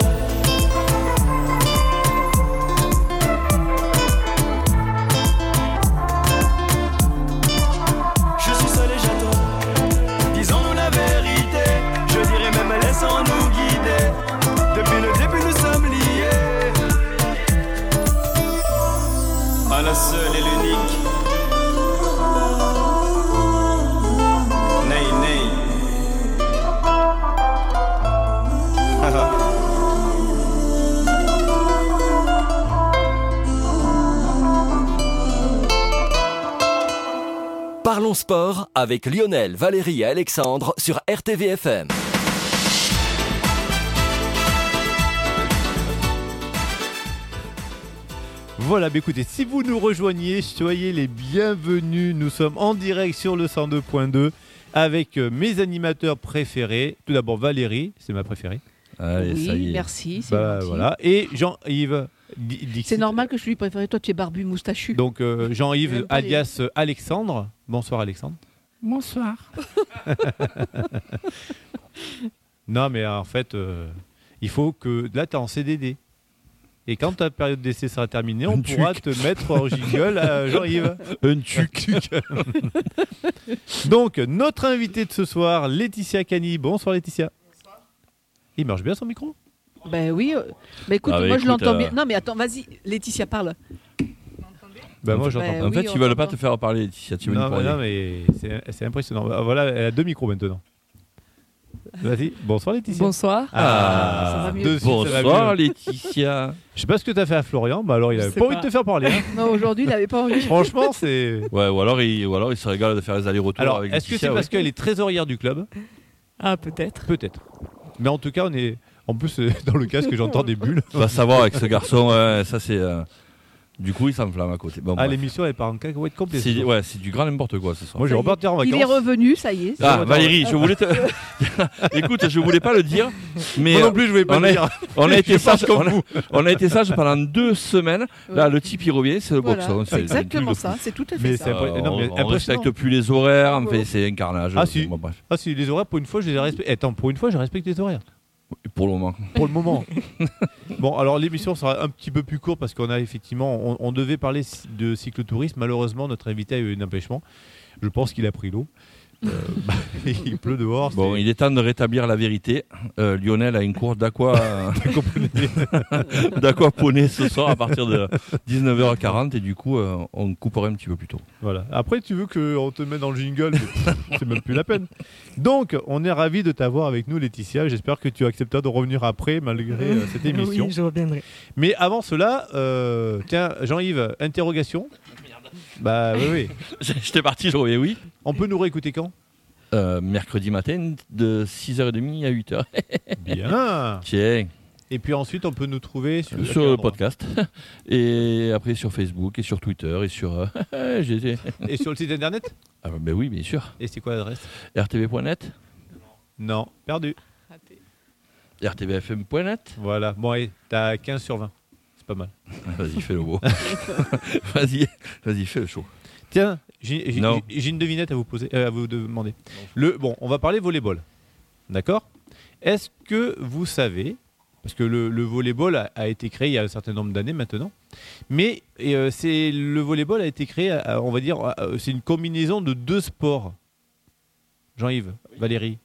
Je suis seul et j'attends. Disons-nous la vérité, je dirais même laissons-nous guider. Depuis le début nous sommes liés à la seule et l'unique Ney Ney. Parlons sport avec Lionel, Valérie et Alexandre sur R T V F M. Voilà, bah écoutez, si vous nous rejoignez, soyez les bienvenus. Nous sommes en direct sur le cent deux point deux avec euh, mes animateurs préférés. Tout d'abord Valérie, c'est ma préférée. Allez, oui, ça y est. merci, c'est Bah, gentil. voilà. Et Jean-Yves. Di- Dixit. C'est normal que je lui préfère. Toi, tu es barbu, moustachu. Donc euh, Jean-Yves J'aime pas alias euh, Alexandre. Bonsoir Alexandre. Bonsoir. Non mais euh, en fait, euh, il faut que... Là, tu es en C D D. Et quand ta période d'essai sera terminée, on Un pourra tuc. te mettre en jingle à Jean-Yves. Un tuc. Donc, notre invitée de ce soir, Laetitia Cani. Bonsoir Laetitia. Bonsoir. Il marche bien son micro ? Ben oui. euh, Ben écoute, Ah bah moi je écoute, l'entends euh, bien. Non mais attends, vas-y, Laetitia parle. Bah moi j'entends. Bah, En oui, fait, on ils veulent pas t'entend. te faire parler, Laetitia. Tu veux Non, nous mais, parler. non, mais c'est, c'est impressionnant. Ah, voilà, elle a deux micros maintenant. Vas-y, bonsoir Laetitia. Bonsoir. Ah, Ça va mieux. de suite, ça va Bonsoir, mieux. Laetitia. Je sais pas ce que tu as fait à Florian, mais alors il Je avait sais pas envie pas. de te faire parler. hein. Non, aujourd'hui, il n'avait pas envie. Franchement, c'est. Ouais, ou alors, il, ou alors il se régale de faire les allers-retours Alors, avec est-ce que Laetitia, c'est parce ouais. qu'elle est trésorière du club ? Ah, peut-être. Peut-être. Mais en tout cas, on est. En plus, euh, dans le casque, j'entends des bulles. On va savoir avec ce garçon, ouais, ça c'est. euh, Du coup, il s'enflamme à côté. Bon, Ah, bref. l'émission, elle part en cacahuète complète. c'est, ouais, c'est du grand n'importe quoi ce soir. Moi, je vais repartir en vacances. Il est revenu, ça y est. Ah, Valérie, je voulais te. Écoute, je voulais pas le dire, mais Moi non plus, je voulais pas on le a- dire. on a été Je pense sage. comme On a, vous. on a été sage pendant deux semaines. Là, Ouais. le type il revient, c'est le Voilà, boxon. c'est exactement ça, c'est tout à fait Mais ça. c'est impré- Euh, non, mais on, on impressionnant. respecte plus les horaires, en fait, c'est un carnage. Ah, si. Bon, bref, Ah si, les horaires, pour une fois, je les ai respectés. Attends, pour une fois, je respecte les horaires. pour le moment. Pour le moment. Bon, alors l'émission sera un petit peu plus courte parce qu'on a effectivement, on, on devait parler de cyclotourisme. Malheureusement, notre invité a eu un empêchement. Je pense qu'il a pris l'eau. Euh, bah, il pleut dehors. Bon, c'est- il est temps de rétablir la vérité. Euh, Lionel a une course d'aqua d'aquaponie ce soir à partir de dix-neuf heures quarante et du coup, euh, on coupera un petit peu plus tôt. Voilà. Après, tu veux qu'on te mette dans le jingle, mais pff, c'est même plus la peine. Donc, on est ravis de t'avoir avec nous, Laetitia. J'espère que tu accepteras de revenir après, malgré euh, cette émission. Oui, je reviendrai. Mais avant cela, euh, tiens, Jean-Yves, interrogation. Bah oui, oui. J'étais parti, je reviens, oui. On peut nous réécouter quand? Euh, mercredi matin de six heures trente à huit heures. Bien. Tiens, Et puis ensuite, on peut nous trouver sur, sur le podcast. Et après sur Facebook et sur Twitter et sur... euh, j'ai- Et sur le site internet. Ah, bah, ben oui, bien sûr. Et c'est quoi l'adresse? R T V point net, Non, perdu. R T V F M point net. Voilà. Bon, allez, t'as quinze sur vingt. C'est pas mal. Vas-y, fais le beau. vas-y, vas-y, fais le show. Tiens, j'ai j'ai- Non. j'ai une devinette à vous poser, euh, à vous demander. Le, bon, on va parler volleyball. D'accord? Est-ce que vous savez, parce que le, le volleyball a, a été créé il y a un certain nombre d'années maintenant, mais et, euh, c'est, le volleyball a été créé, à- on va dire, à- à- c'est une combinaison de deux sports. Jean-Yves, Valérie.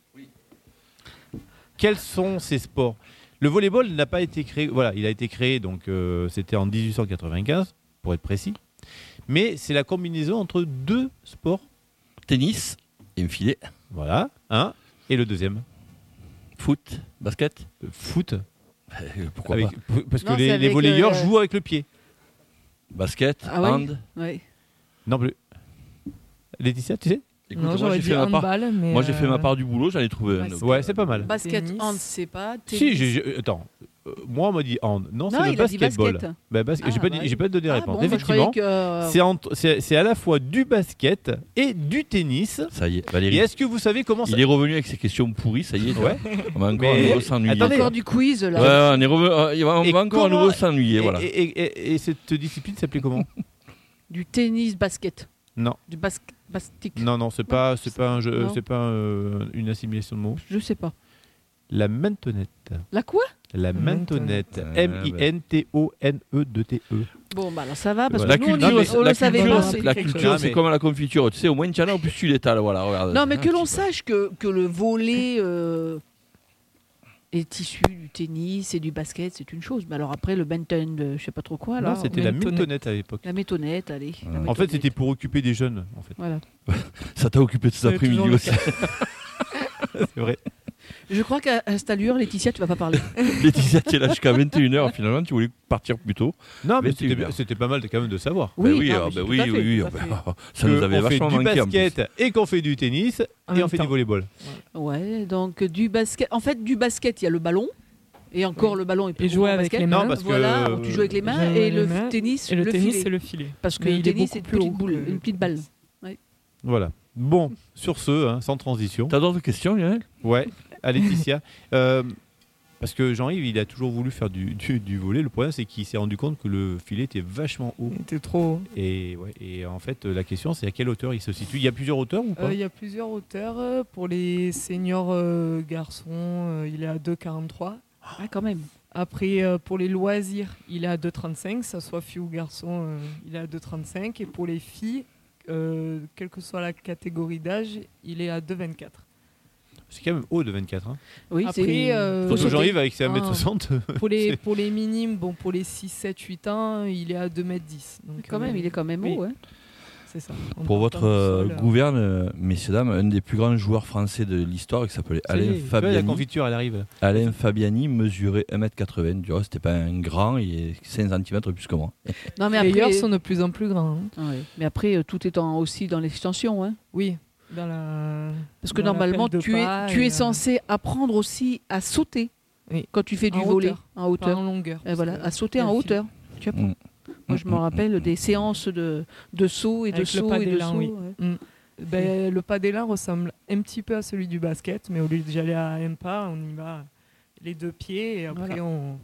Quels sont ces sports? Le volleyball n'a pas été créé, voilà, il a été créé, donc euh, c'était en dix-huit cent quatre-vingt-quinze, pour être précis. Mais c'est la combinaison entre deux sports. Tennis et un filet. Voilà, un. Et le deuxième, Foot, basket. euh, foot. Euh, Pourquoi Avec- pas p- parce que Non, les, c'est les avec, volleyeurs euh, jouent avec le pied. Basket, Ah ouais. hand. Ouais. Non plus. Laetitia, tu sais? Écoute, Non, moi, j'aurais j'ai dit fait, ma part, handball, mais... moi j'ai fait euh, ma part du boulot, j'en ai trouvé un. basket. Ouais, c'est pas mal. Basket, Tennis. hand, c'est pas. Si, tennis. j'ai, j'ai- attends. Euh, moi, on m'a dit hand. Non, Non, c'est le il a dit basketball. basket. Bah, bas- Ah, j'ai, pas bah, dit, j'ai pas donné la Ah réponse. bon, moi, je Effectivement, croyais que, euh, c'est, entre- c'est, c'est à la fois du basket et du tennis. Ça y est, Et Valérie. est-ce que vous savez comment ça... Il est revenu avec ses questions pourries, ça y est. tu vois. Ouais. On va encore Mais- à nouveau s'ennuyer. Attendez. encore du quiz là. Ouais, ouais, on, est revenu, euh, il va- on Et va encore à comment- nouveau s'ennuyer. Et, Voilà. et- et- et- et cette discipline s'appelait comment? Du tennis basket. Non. Du bas- basket. Non, non, c'est pas, c'est pas un jeu, Non. c'est pas euh, une assimilation de mots. Je sais pas. La mentonnette. La quoi? La mentonnette. Ah, M I N T O N E D T E. Bon, bah alors ça va parce Voilà. que La nous, on, culture, y- on la le savait culture, pas. c'est- c'est- la quelque culture, chose. c'est Mais- comme la confiture. Tu sais, au moins, il y en a, au plus tu l'étales. Voilà, regarde. Non, mais que Un l'on petit peu. sache que, que le volley euh, est issu du tennis et du basket, c'est une chose. Mais alors après, le badminton, euh, je sais pas trop quoi là. Non, c'était la mentonnette. mentonnette à l'époque. La métonnette, allez. la En En fait, métonnette. c'était pour occuper des jeunes. En fait, Voilà. Ça t'a occupé tout cet C'est après-midi toujours le aussi. c'est vrai. Je crois qu'à à cette allure, Laetitia, tu vas pas parler. Laetitia, tu es là jusqu'à vingt et une heures. Finalement, tu voulais partir plus tôt. Non, mais Mais c'était, c'est bien. c'était pas mal quand même de savoir Ben oui, non, ah, mais ben tout oui, à fait, oui, oui, tout à ah, fait. ben, ça nous que avait on fait vachement du manqué en plus. basket et qu'on fait du tennis En et même on fait temps. du volleyball. Ouais, donc du basket. En fait, du basket, il y a le ballon. Et encore, Oui. le ballon est plus Et gros jouer en avec basket. les mains. Non, parce que- Voilà, où tu joues avec les mains. Jouer Et avec le les mains. tennis, Et le, tennis, filet. c'est le filet. Parce que Mais le il est tennis, beaucoup c'est une plus petite haut boule, que- une petite balle. Voilà. Bon, sur ce, hein, sans transition. T'as d'autres questions, Lionel? Ouais, à Laetitia. Euh, parce que Jean-Yves, il a toujours voulu faire du, du, du volley. Le problème, c'est qu'il s'est rendu compte que le filet était vachement haut. Il était trop haut. Et, ouais, et en fait, la question, c'est à quelle hauteur il se situe. Il y a plusieurs hauteurs ou pas? Euh, Il y a plusieurs hauteurs. euh, Pour les seniors euh, garçons, euh, il est à deux virgule quarante-trois. Ah, quand même. Après, euh, pour les loisirs, il est à deux virgule trente-cinq. Ça soit fille ou garçon, euh, il est à deux virgule trente-cinq. Et pour les filles, euh, quelle que soit la catégorie d'âge, il est à deux virgule vingt-quatre. C'est quand même haut de vingt-quatre. Hein. Oui, Après, c'est. euh, Faut que sauter. Jean-Yves, avec ses un Ah. mètre soixante. Pour les, c'est- pour les minimes, bon, pour les six, sept, huit ans, il est à deux virgule dix. Donc, Quand euh, même, il est quand même oui. haut. hein. C'est ça. On Pour part votre pas du euh, sol, euh. gouverne, euh, messieurs, dames, un des plus grands joueurs français de l'histoire qui s'appelait Ça y est, Alain tu vois, la Fabiani. confiture, elle arrive. Alain Fabiani mesurait un mètre quatre-vingts. Tu vois, c'était pas un grand, il est cinq centimètres plus que moi. Non, mais Les meilleurs après, sont de plus en plus grands. hein. Ah ouais. Mais après, euh, tout est en- aussi dans l'extension. Hein. Oui, dans la. Parce que dans la normalement, pelle de tu es, pas tu et, es euh, censé apprendre aussi à sauter Oui. quand tu fais du En volley hauteur. en Pas hauteur. en longueur. Et parce voilà, que à sauter il y a en le fil. hauteur. Tu vois pas. Mm. Moi, je me rappelle des séances de, de saut et de Avec le saut pas et de d'élan, saut. oui. ouais. Mm. Ben, le pas d'élan ressemble un petit peu à celui du basket, mais au lieu d'y aller à un pas, on y va les deux pieds et après Voilà. on,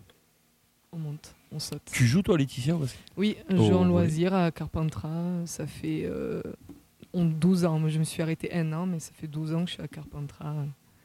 on monte, on saute. Tu joues toi, Laetitia, parce que- Oui, je Oh, joue en oui. loisir à Carpentras. Ça fait euh, on- douze ans. Moi, je me suis arrêtée un an, mais ça fait douze ans que je suis à Carpentras.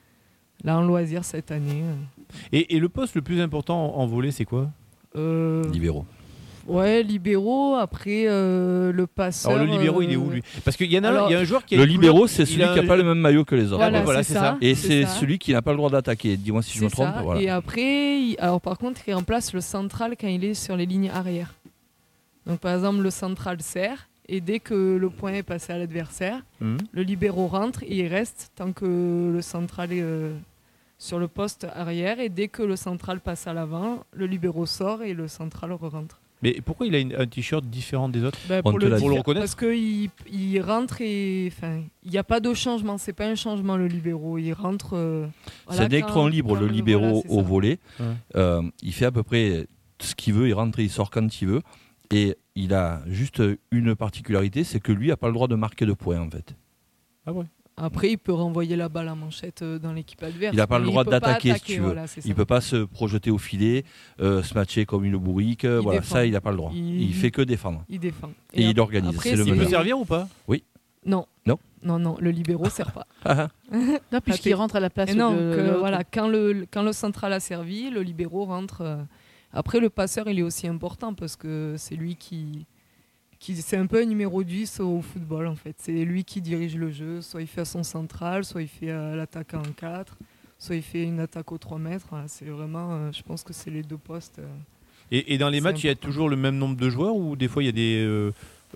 Là, en loisir cette année. Et, et le poste le plus important en, en volley, c'est quoi? Euh, Libéraux. Ouais, libéraux. Après, euh, le passeur. Alors le libéraux, euh... il est où lui? Parce qu'il y en a, Alors, il y a un joueur qui a Le une libéraux, couleur- c'est il celui a qui un- n'a pas le même maillot que les autres. Voilà, voilà, c'est c'est ça. Et c'est c'est ça. celui qui n'a pas le droit d'attaquer. Dis-moi si je me C'est trompe. ça. Voilà. Et après, il... alors par contre, il remplace le central quand il est sur les lignes arrière. Donc par exemple, le central sert et dès que le point est passé à l'adversaire, Mhm. le libéraux rentre et il reste tant que le central est euh, sur le poste arrière. Et dès que le central passe à l'avant, le libéraux sort et le central re-rentre. Mais pourquoi il a une- un t-shirt différent des autres? Ben, On pour, te le l'a dire, dit. Pour le reconnaître. parce qu'il il rentre et enfin, il n'y a pas de changement. C'est pas un changement le libéraux. Il rentre. euh, C'est voilà, un électron quand- libre, quand le libéraux voilà, c'est au ça. volet. Ouais. Euh, il fait à peu près ce qu'il veut, il rentre et il sort quand il veut. Et il a juste une particularité, c'est que lui n'a pas le droit de marquer de points en fait. Ah ouais. Après, il peut renvoyer la balle en manchette euh, dans l'équipe adverse. Il n'a pas mais le droit peut pas d'attaquer si attaquer, tu veux. voilà, c'est ça. Il peut pas se projeter au filet, euh, se matcher comme une bourrique. euh, voilà, défend. ça il n'a pas le droit. Il- Il, fait que défendre. Il défend. Et, il ap- organise. après, C'est le c'est- Il peut meneur. servir ou pas? Non. Non. Non, non, le libéraux sert pas. Ah, ah. Non, puisqu'il rentre à la place Et non, de que, l'autre. voilà, quand le, quand le central a servi, le libéraux rentre. euh, Après, le passeur, il est aussi important parce que c'est lui qui. qui c'est un peu un numéro dix au football en fait. C'est lui qui dirige le jeu. Soit il fait à son central, soit il fait à l'attaque en quatre, soit il fait une attaque aux trois mètres. Voilà, c'est vraiment. euh, je pense que c'est les deux postes. euh. Et, et dans les C'est matchs, il y a important. toujours le même nombre de joueurs ou des fois il y a des. euh,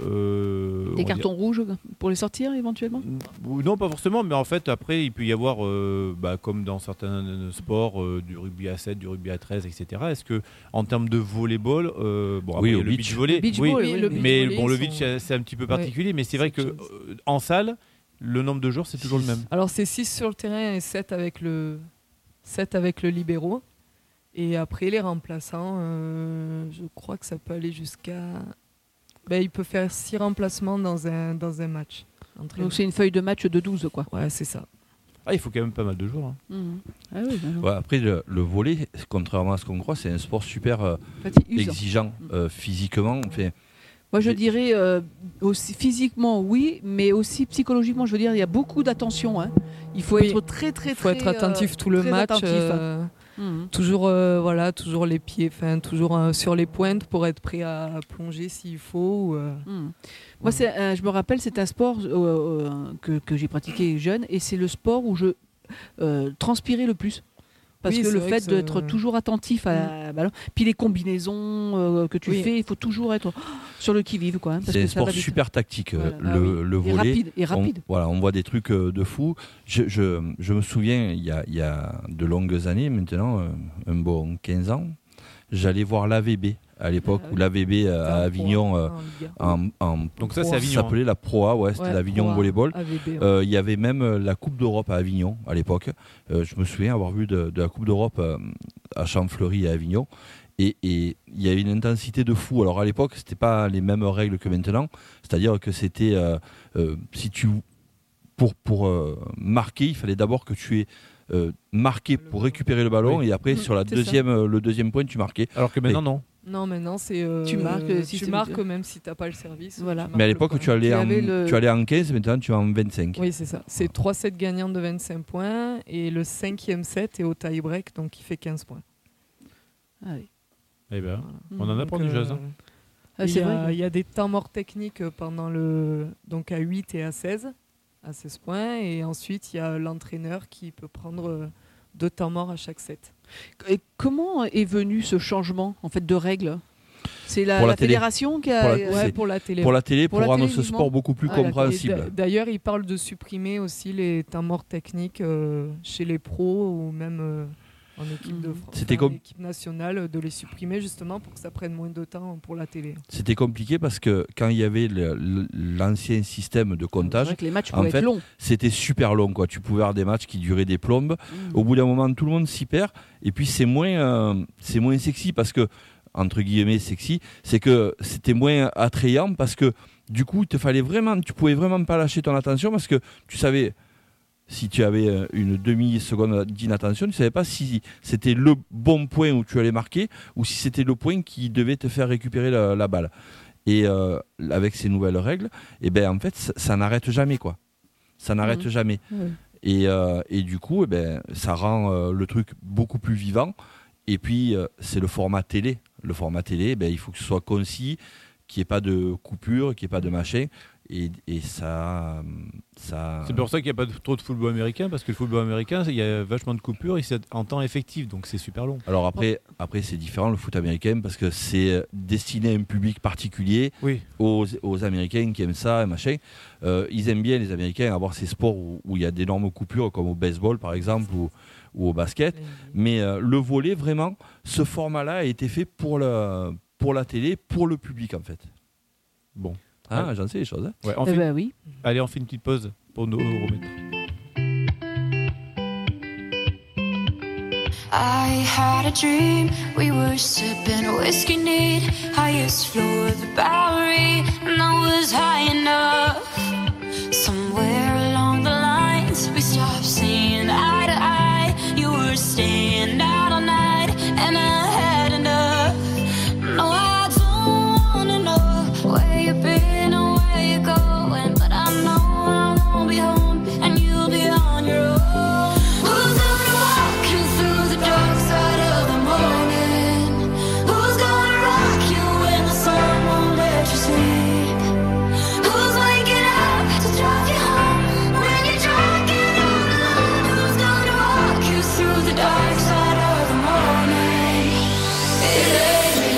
euh, on Des va cartons rouges pour les sortir éventuellement? dire- Ou- Non, pas forcément, mais en fait, après, il peut y avoir, euh, bah, comme dans certains sports, euh, du rugby à sept, du rugby à treize, et cetera. Est-ce que, en termes de volleyball, euh, bon, après, Oui, il y a au le beach. beach volley, Le beach oui, ball, Oui, oui, le oui. beach mais volley, bon, le ils beach, sont- c'est c'est un petit peu Ouais, particulier, mais c'est c'est vrai que autre chose. euh, en salle, le nombre de joueurs, c'est toujours le même. Alors c'est six sur le terrain et sept avec le sept avec le libéraux. Et après les remplaçants, euh, je crois que ça peut aller jusqu'à. Ben, il peut faire six remplacements dans un, dans un match. Entre les Donc c'est une feuille de match de douze, quoi. deux. Ouais, c'est ça. Ah, il faut quand même pas mal de joueurs. hein. Mhm. Ah oui, bah non. Ouais, après, le, le volley, contrairement à ce qu'on croit, c'est un sport super euh, Fatigue, usant. exigeant euh, physiquement. Enfin, Moi, je Mais- dirais euh, aussi physiquement, oui, mais aussi psychologiquement. Je veux dire, il y a beaucoup d'attention. hein. Il faut Oui. être très, très, Il faut très, être attentif euh, tout le très match. attentif, euh, Mhm. Toujours, euh, voilà, toujours les pieds, enfin, toujours euh, sur les pointes pour être prêt à plonger s'il faut. ou, euh, Mhm. Moi, c'est, un- je me rappelle, c'est un sport euh, euh, que, que j'ai pratiqué jeune, et c'est le sport où je euh, transpirais le plus. Parce Oui, que c'est le vrai fait que ça- d'être toujours attentif à la ballon, puis les combinaisons euh, que tu Oui. fais, il faut toujours être sur le qui-vive, quoi. hein, parce c'est que un ça sport va vite. super tactique, euh, Voilà. le, Ah le Et volley. rapide, et On, rapide. voilà, on voit des trucs euh, de fou. Je, je, je me souviens, il y a, il y a de longues années maintenant, euh, un bon quinze ans, j'allais voir l'A V B à l'époque Ah où oui. l'A V B euh, à en Avignon, Pro A, euh, en Ligue en, en- Donc ça, c'est Pro A. Avignon. ça hein. s'appelait la Pro A, ouais, c'était Ouais, l'Avignon Pro A, Volleyball. A V B, ouais. Euh, Il y avait même euh, la Coupe d'Europe à Avignon à l'époque. Euh, je me souviens avoir vu de, de la Coupe d'Europe euh, à Champfleury et à Avignon. Et et il y avait une intensité de fou. Alors à l'époque, c'était pas les mêmes règles que maintenant. C'est-à-dire que c'était euh, euh, si tu pour pour euh, marquer, il fallait d'abord que tu aies euh, marqué pour récupérer le ballon Oui. et après Mmh, sur la c'est deuxième euh, le deuxième point tu marquais. Alors que maintenant, non. Non, maintenant c'est. euh, Tu marques, euh, si tu c'est- marques même si t'as pas le service. Voilà. tu Mais à marques l'époque le tu point. allais Tu en avais le- tu allais en quinze, maintenant tu vas en vingt-cinq. Oui, c'est ça. C'est trois sets gagnants de vingt-cinq points et le cinquième set est au tie-break, donc il fait quinze points. Ah oui. Eh ben, Voilà. on en apprend des Donc, choses. hein. Ah, il, c'est y a, vrai. il y a des temps morts techniques pendant le. Donc à huit et à seize, à seize points. Et ensuite, il y a l'entraîneur qui peut prendre euh, deux temps morts à chaque set. Et comment est venu ce changement en fait de règles? C'est la, Pour la la télé. fédération qui a. Pour la- Ouais, c'est- pour la télé. Pour la télé, pour, Pour la rendre télé ce uniquement. sport beaucoup plus Ah, d'accord. Et compréhensible. d'a- D'ailleurs, il parle de supprimer aussi les temps morts techniques euh, chez les pros ou même euh, en équipe de Mhm. France, C'était en comme- équipe nationale, de les supprimer justement pour que ça prenne moins de temps pour la télé. C'était compliqué parce que quand il y avait le- le- l'ancien système de C'est comptage, vrai que les matchs en pouvaient fait, être longs. c'était super long, quoi. Tu pouvais avoir des matchs qui duraient des plombes. Mhm. Au bout d'un moment, tout le monde s'y perd. Et puis, c'est moins, euh, c'est moins sexy parce que, entre guillemets, sexy, c'est que c'était moins attrayant parce que, du coup, il te fallait vraiment, tu pouvais vraiment pas lâcher ton attention parce que tu savais, si tu avais euh, une demi-seconde d'inattention, tu savais pas si c'était le bon point où tu allais marquer ou si c'était le point qui devait te faire récupérer la, la balle. Et euh, avec ces nouvelles règles, et ben en fait, ça, ça n'arrête jamais, quoi. Ça n'arrête Mhm. jamais. Ouais. Et, euh, et du coup, eh ben, ça rend euh, le truc beaucoup plus vivant. Et puis, euh, c'est le format télé. le format télé, ben, il faut que ce soit concis, qu'il n'y ait pas de coupure, qu'il n'y ait pas de machin. Et, et ça, ça... C'est pour ça qu'il n'y a pas de, trop de football américain, parce que le football américain, il y a vachement de coupures et c'est en temps effectif, donc c'est super long. Alors après, après c'est différent le foot américain, parce que c'est destiné à un public particulier, oui. aux, aux Américains qui aiment ça, et machin. Euh, ils aiment bien, les Américains, avoir ces sports où, où il y a d'énormes coupures, comme au baseball par exemple, ou, ou au basket. Mais euh, le volley, vraiment, ce format-là a été fait pour, le, pour la télé, pour le public en fait. Bon. Ah, ah, j'en sais les choses. Hein. Ouais, on eh fait... ben oui. Allez, on fait une petite pause pour nous remettre. I had a dream, we were sipping whiskey neat, highest floor of the Bowery, and I was high enough. Somewhere along the lines, we stopped seeing eye to eye. You were staying out all night, and I had enough. No, I don't wanna know where you've been or where you're going, but I know I won't be home, and you'll be on your own. Who's gonna walk you through the dark side of the morning? Who's gonna rock you when the sun won't let you sleep? Who's waking up to drive you home when you're drunk and all alone? Who's gonna walk you through the dark side of the morning? It ain't me.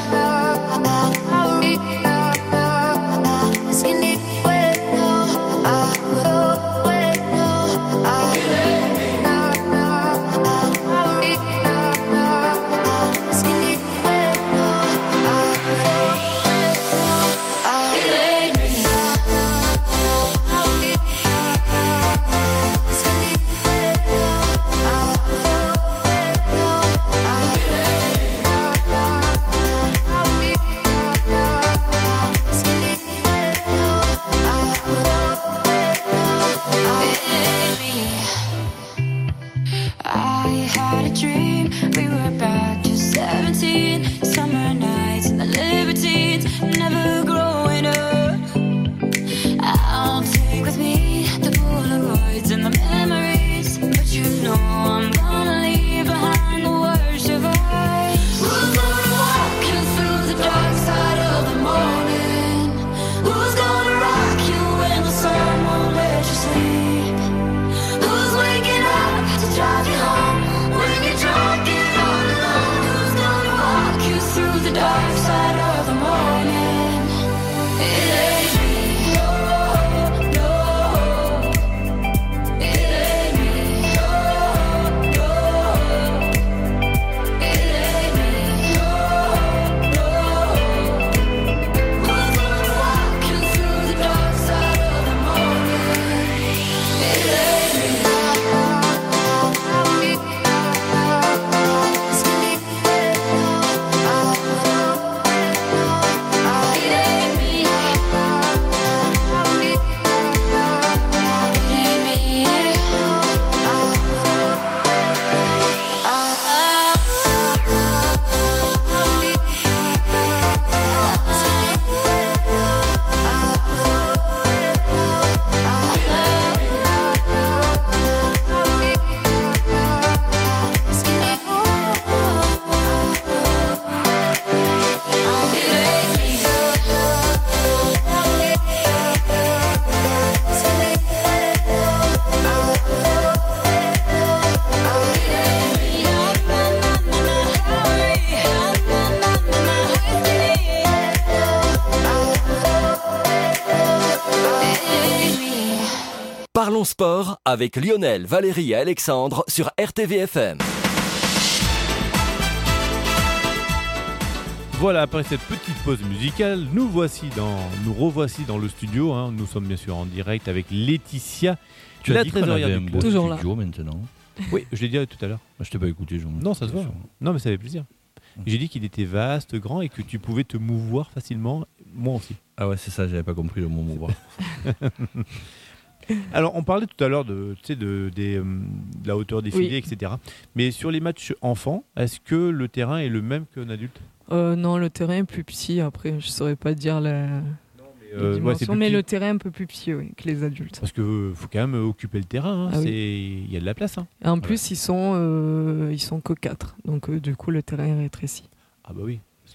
I had a dream, we were back to seventeen. Summer nights and the libertines, never growing up. I'll take with me the Polaroids and the memories, but you know I'm gonna leave behind the worst of us. Who's gonna walk you through the dark side of the morning? Who's gonna rock you when the sun won't let you sleep? Who's waking up to drive you home when you're drunk and all alone? Who's gonna walk you through the dark side of the morning? It ain't me. No, no. It ain't me. No, no. It ain't me. No, no. Who's gonna walk you through the dark side of the morning? It ain't me. Parlons sport avec Lionel, Valérie et Alexandre sur R T V F M. Voilà, après cette petite pause musicale, nous voici dans, nous revoici dans le studio. Hein. Nous sommes bien sûr en direct avec Laetitia, Tu la as dit qu'on trésorière avait du un club. beau Toujours là. studio maintenant. Oui, je l'ai dit tout à l'heure. Je t'ai pas écouté. Je... Non, ça se voit. Non, mais ça fait plaisir. J'ai dit qu'il était vaste, grand et que tu pouvais te mouvoir facilement. Moi aussi. Ah ouais, c'est ça, j'avais pas compris le mot mouvoir. Alors, on parlait tout à l'heure de, tu sais, de, des, euh, de la hauteur des Oui. filets, et cetera. Mais sur les matchs enfants, est-ce que le terrain est le même qu'un adulte? Euh, non, le terrain est plus petit. Après, je saurais pas dire la, Euh, les ouais, dimensions, c'est plus mais petit. le terrain est un peu plus petit oui, que les adultes. Parce qu'il faut quand même occuper le terrain. Hein. Ah oui. C'est- il y a de la place. Hein. Et en plus, ils sont, euh, ils sont que quatre. Donc, euh, du coup, le terrain est rétréci. Ah bah oui.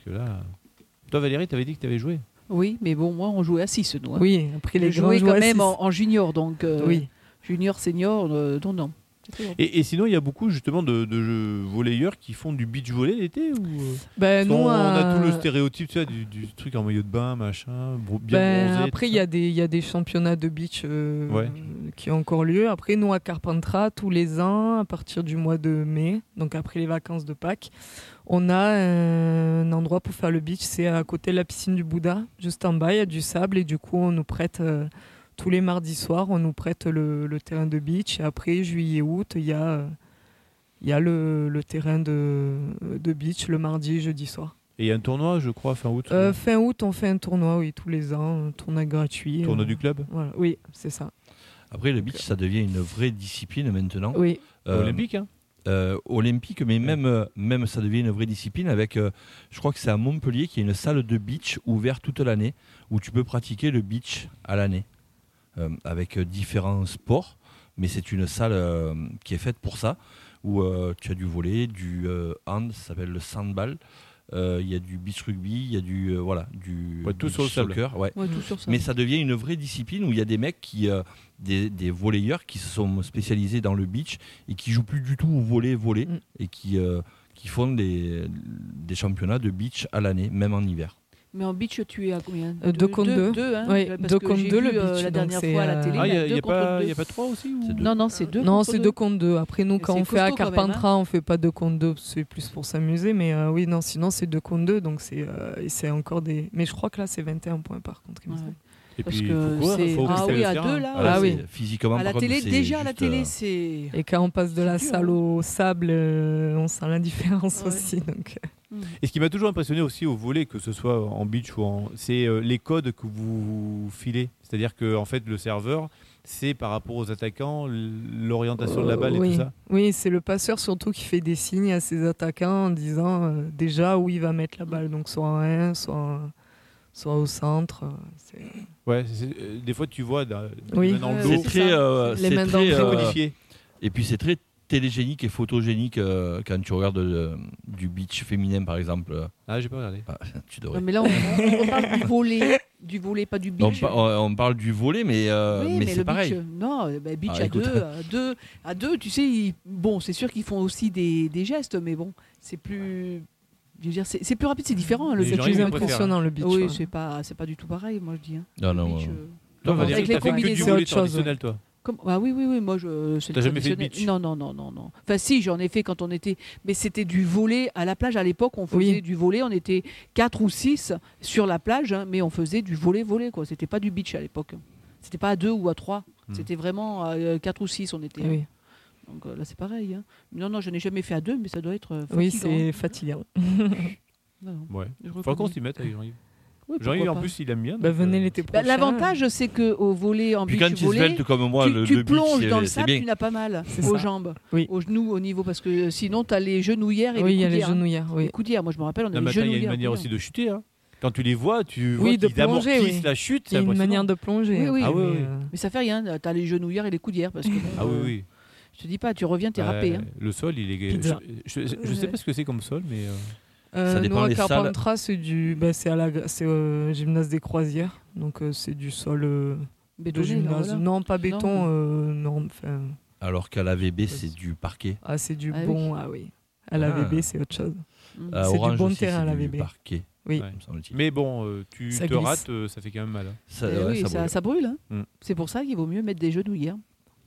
que là. Toi, Valérie, t'avais dit que t'avais joué. Oui, mais bon, moi, on jouait à six, nous. Hein. Oui, après les Je grands jouais jouaient quand à même six. en, en junior, donc euh, Oui. junior, senior, euh, non, non. Et, et sinon, il y a beaucoup justement de, de jeux volleyeurs qui font du beach volley l'été ou euh, Ben, nous, on, on a à- tout le stéréotype, tu vois, du, du truc en maillot de bain, machin, bro- bien Ben, bronzé. après, tout il y, a des- il y a des championnats de beach euh, Ouais. qui ont encore lieu. Après, nous, à Carpentras, tous les ans, à partir du mois de mai, donc après les vacances de Pâques, on a un endroit pour faire le beach. C'est à côté de la piscine du Bouddha, juste en bas, il y a du sable. Et du coup, on nous prête, euh, tous les mardis soirs, on nous prête le, le terrain de beach. Et après, juillet-août, il y a, euh, il y a le, le terrain de, de beach le mardi et jeudi soir. Et il y a un tournoi, je crois, fin août. Euh, fin août, on fait un tournoi, oui, tous les ans, un tournoi gratuit. Tournoi euh, du club. Voilà, oui, c'est ça. Après, le beach, ça devient une vraie discipline maintenant. Oui. Olympique, hein. euh, Olympique, mais même, euh, même ça devient une vraie discipline avec, euh, je crois que c'est à Montpellier qu'il y a une salle de beach ouverte toute l'année où tu peux pratiquer le beach à l'année euh, avec euh, différents sports, mais c'est une salle euh, qui est faite pour ça où euh, tu as du volley, du euh, hand, ça s'appelle le sandball. Euh, Il y a du beach rugby, il y a du euh, voilà du Ouais, tout beach sur le sable. soccer, ouais. Ouais, tout sur ça. Mais ça devient une vraie discipline où il y a des mecs qui euh, des, des volleyeurs qui se sont spécialisés dans le beach et qui jouent plus du tout au volley volley Mm. et qui euh, qui font des des championnats de beach à l'année, même en hiver. Mais en beach, tu es à combien Euh, deux contre deux. Deux, hein, Oui, parce deux que contre j'ai deux, vu, le euh, beach, la donc dernière c'est, fois à la euh, télé. Ah, il il n'y y a, a y a deux pas, contre y deux. a pas trois aussi ou... C'est deux. Non, non, c'est deux. Non, contre c'est deux contre deux. Après, nous, Et quand c'est on fait à costaud quand même, Carpentras, on fait pas deux contre deux, c'est plus pour s'amuser. Mais euh, oui, non, sinon, c'est deux contre deux. Donc, c'est euh, et c'est encore des. Mais je crois que là, c'est vingt et un points par contre. il me Ouais. semble. Et Parce puis, que faut courir, c'est- faut ah rester oui, le à terrain. deux, là, Voilà, Ah c'est- oui. Physiquement, À la par télé, contre, c'est déjà à la juste, télé, euh, c'est. Et quand on passe de la dur, salle hein. au sable, euh, on sent la différence Ouais. aussi. Donc. Mmh. Et ce qui m'a toujours impressionné aussi au volley, que ce soit en beach ou en, c'est euh, les codes que vous filez. C'est-à-dire que en fait, le serveur, c'est par rapport aux attaquants, l'orientation de la balle et oui. tout ça. Oui, c'est le passeur surtout qui fait des signes à ses attaquants en disant euh, déjà où il va mettre la balle. Donc soit en un, soit, en- soit au centre. euh, c'est- Ouais, c'est- euh, des fois tu vois dans, Oui. dans le Ouais, dos, c'est c'est très, ça. euh, Les c'est mains dans très, le très dos. euh, codifié. et puis c'est très télégénique et photogénique euh, quand tu regardes euh, du beach féminin par exemple. Euh, Ah, j'ai pas regardé. bah, tu devrais. Non, mais là, on, on- on parle du volet, du volet, pas du On, beach. pa- on- on parle du volley, mais, euh, Oui, mais, mais c'est le pareil. beach, euh, non, euh, bah, beach Ah, à, écoute. deux, à deux, à deux, tu sais, ils- bon, c'est sûr qu'ils font aussi des, des gestes, mais bon, c'est plus, je veux dire, c'est c'est plus rapide, c'est différent. hein, le Les C'est gens, plus ils préfèrent. impressionnant le beach. oui, ouais. c'est pas, c'est pas du tout pareil, moi je dis. hein. Non, Le non, beach, euh, euh, Toi, Non, Valérie, avec les t'as fait que du combinaisons. volley C'est autre chose, traditionnel, toi. Comme- ah oui, oui, oui, moi je. c'est T'as jamais fait de traditionnel. beach? Non, non, non, non, non. Enfin, si, j'en ai fait quand on était. Mais c'était du volley à la plage. À l'époque, on faisait Oui. du volley. On était quatre ou six sur la plage, hein, mais on faisait du volley-volley, quoi. C'était pas du beach à l'époque. C'était pas à deux ou à trois. Hmm. C'était vraiment à euh, quatre ou six, on était. Eh oui, Donc euh, là, c'est pareil. hein. Non, non, je n'ai jamais fait à deux, mais ça doit être. euh, oui fatigant, c'est hein. fatigant. Non, non. Ouais. Je Faudra qu'on reconnais. s'y mette avec Jean-Yves. Oui, Jean-Yves, pourquoi en pas. plus, il aime bien. Bah, donc, venez euh, l'été Bah, prochain. L'avantage, c'est qu'au volley, en Puis beach quand tu es volley, svelte comme moi, tu, le, tu le beach, plonges c'est- dans le c'est sable, bien. tu n'as pas mal C'est aux ça. jambes, Oui. aux genoux, au niveau, parce que sinon, tu as les genouillères et Oui, les il y a les coudières. hein. genouillères. Les Oui. coudières, moi je me rappelle, on Non, avait mais les attends, il y a genouillères. une manière aussi de chuter. Hein. Quand tu les vois, tu vois Oui, de qu'ils plonger, amortissent oui. la chute. Il y a une impressionnant. manière de plonger. Oui, oui. Ah oui, mais, oui. euh, Mais ça fait rien, tu as les genouillères et les coudières. Parce que, bon, Ah oui, euh, oui. Je te dis pas, tu reviens, t'es Ouais, râpé. hein. Le sol, il est. Pizza. Je, je, je sais pas ce que c'est comme sol, mais. euh, Euh, Ça dépend nous, à des salles. Carpentras, c'est du, bah, c'est à la, c'est au gymnase des Croisières, donc euh, c'est du sol euh, de Bétonné, là, gymnase. voilà. Non, pas béton, Non. euh, non. Enfin, Alors qu'à l'A V B, c'est du parquet. ah, c'est du Ah oui. bon, ah oui. À la Ah. V B, c'est autre chose. Mm. À C'est du Orange bon aussi, terrain, c'est la du V B. parquet, Oui. Ouais. me semble-t-il. Mais bon, euh, tu Ça te glisse. rates, euh, ça fait quand même mal. hein. Ça, Eh ouais, oui, ça ça, brûle. ça brûle. hein. Mm. C'est pour ça qu'il vaut mieux mettre des genouillères.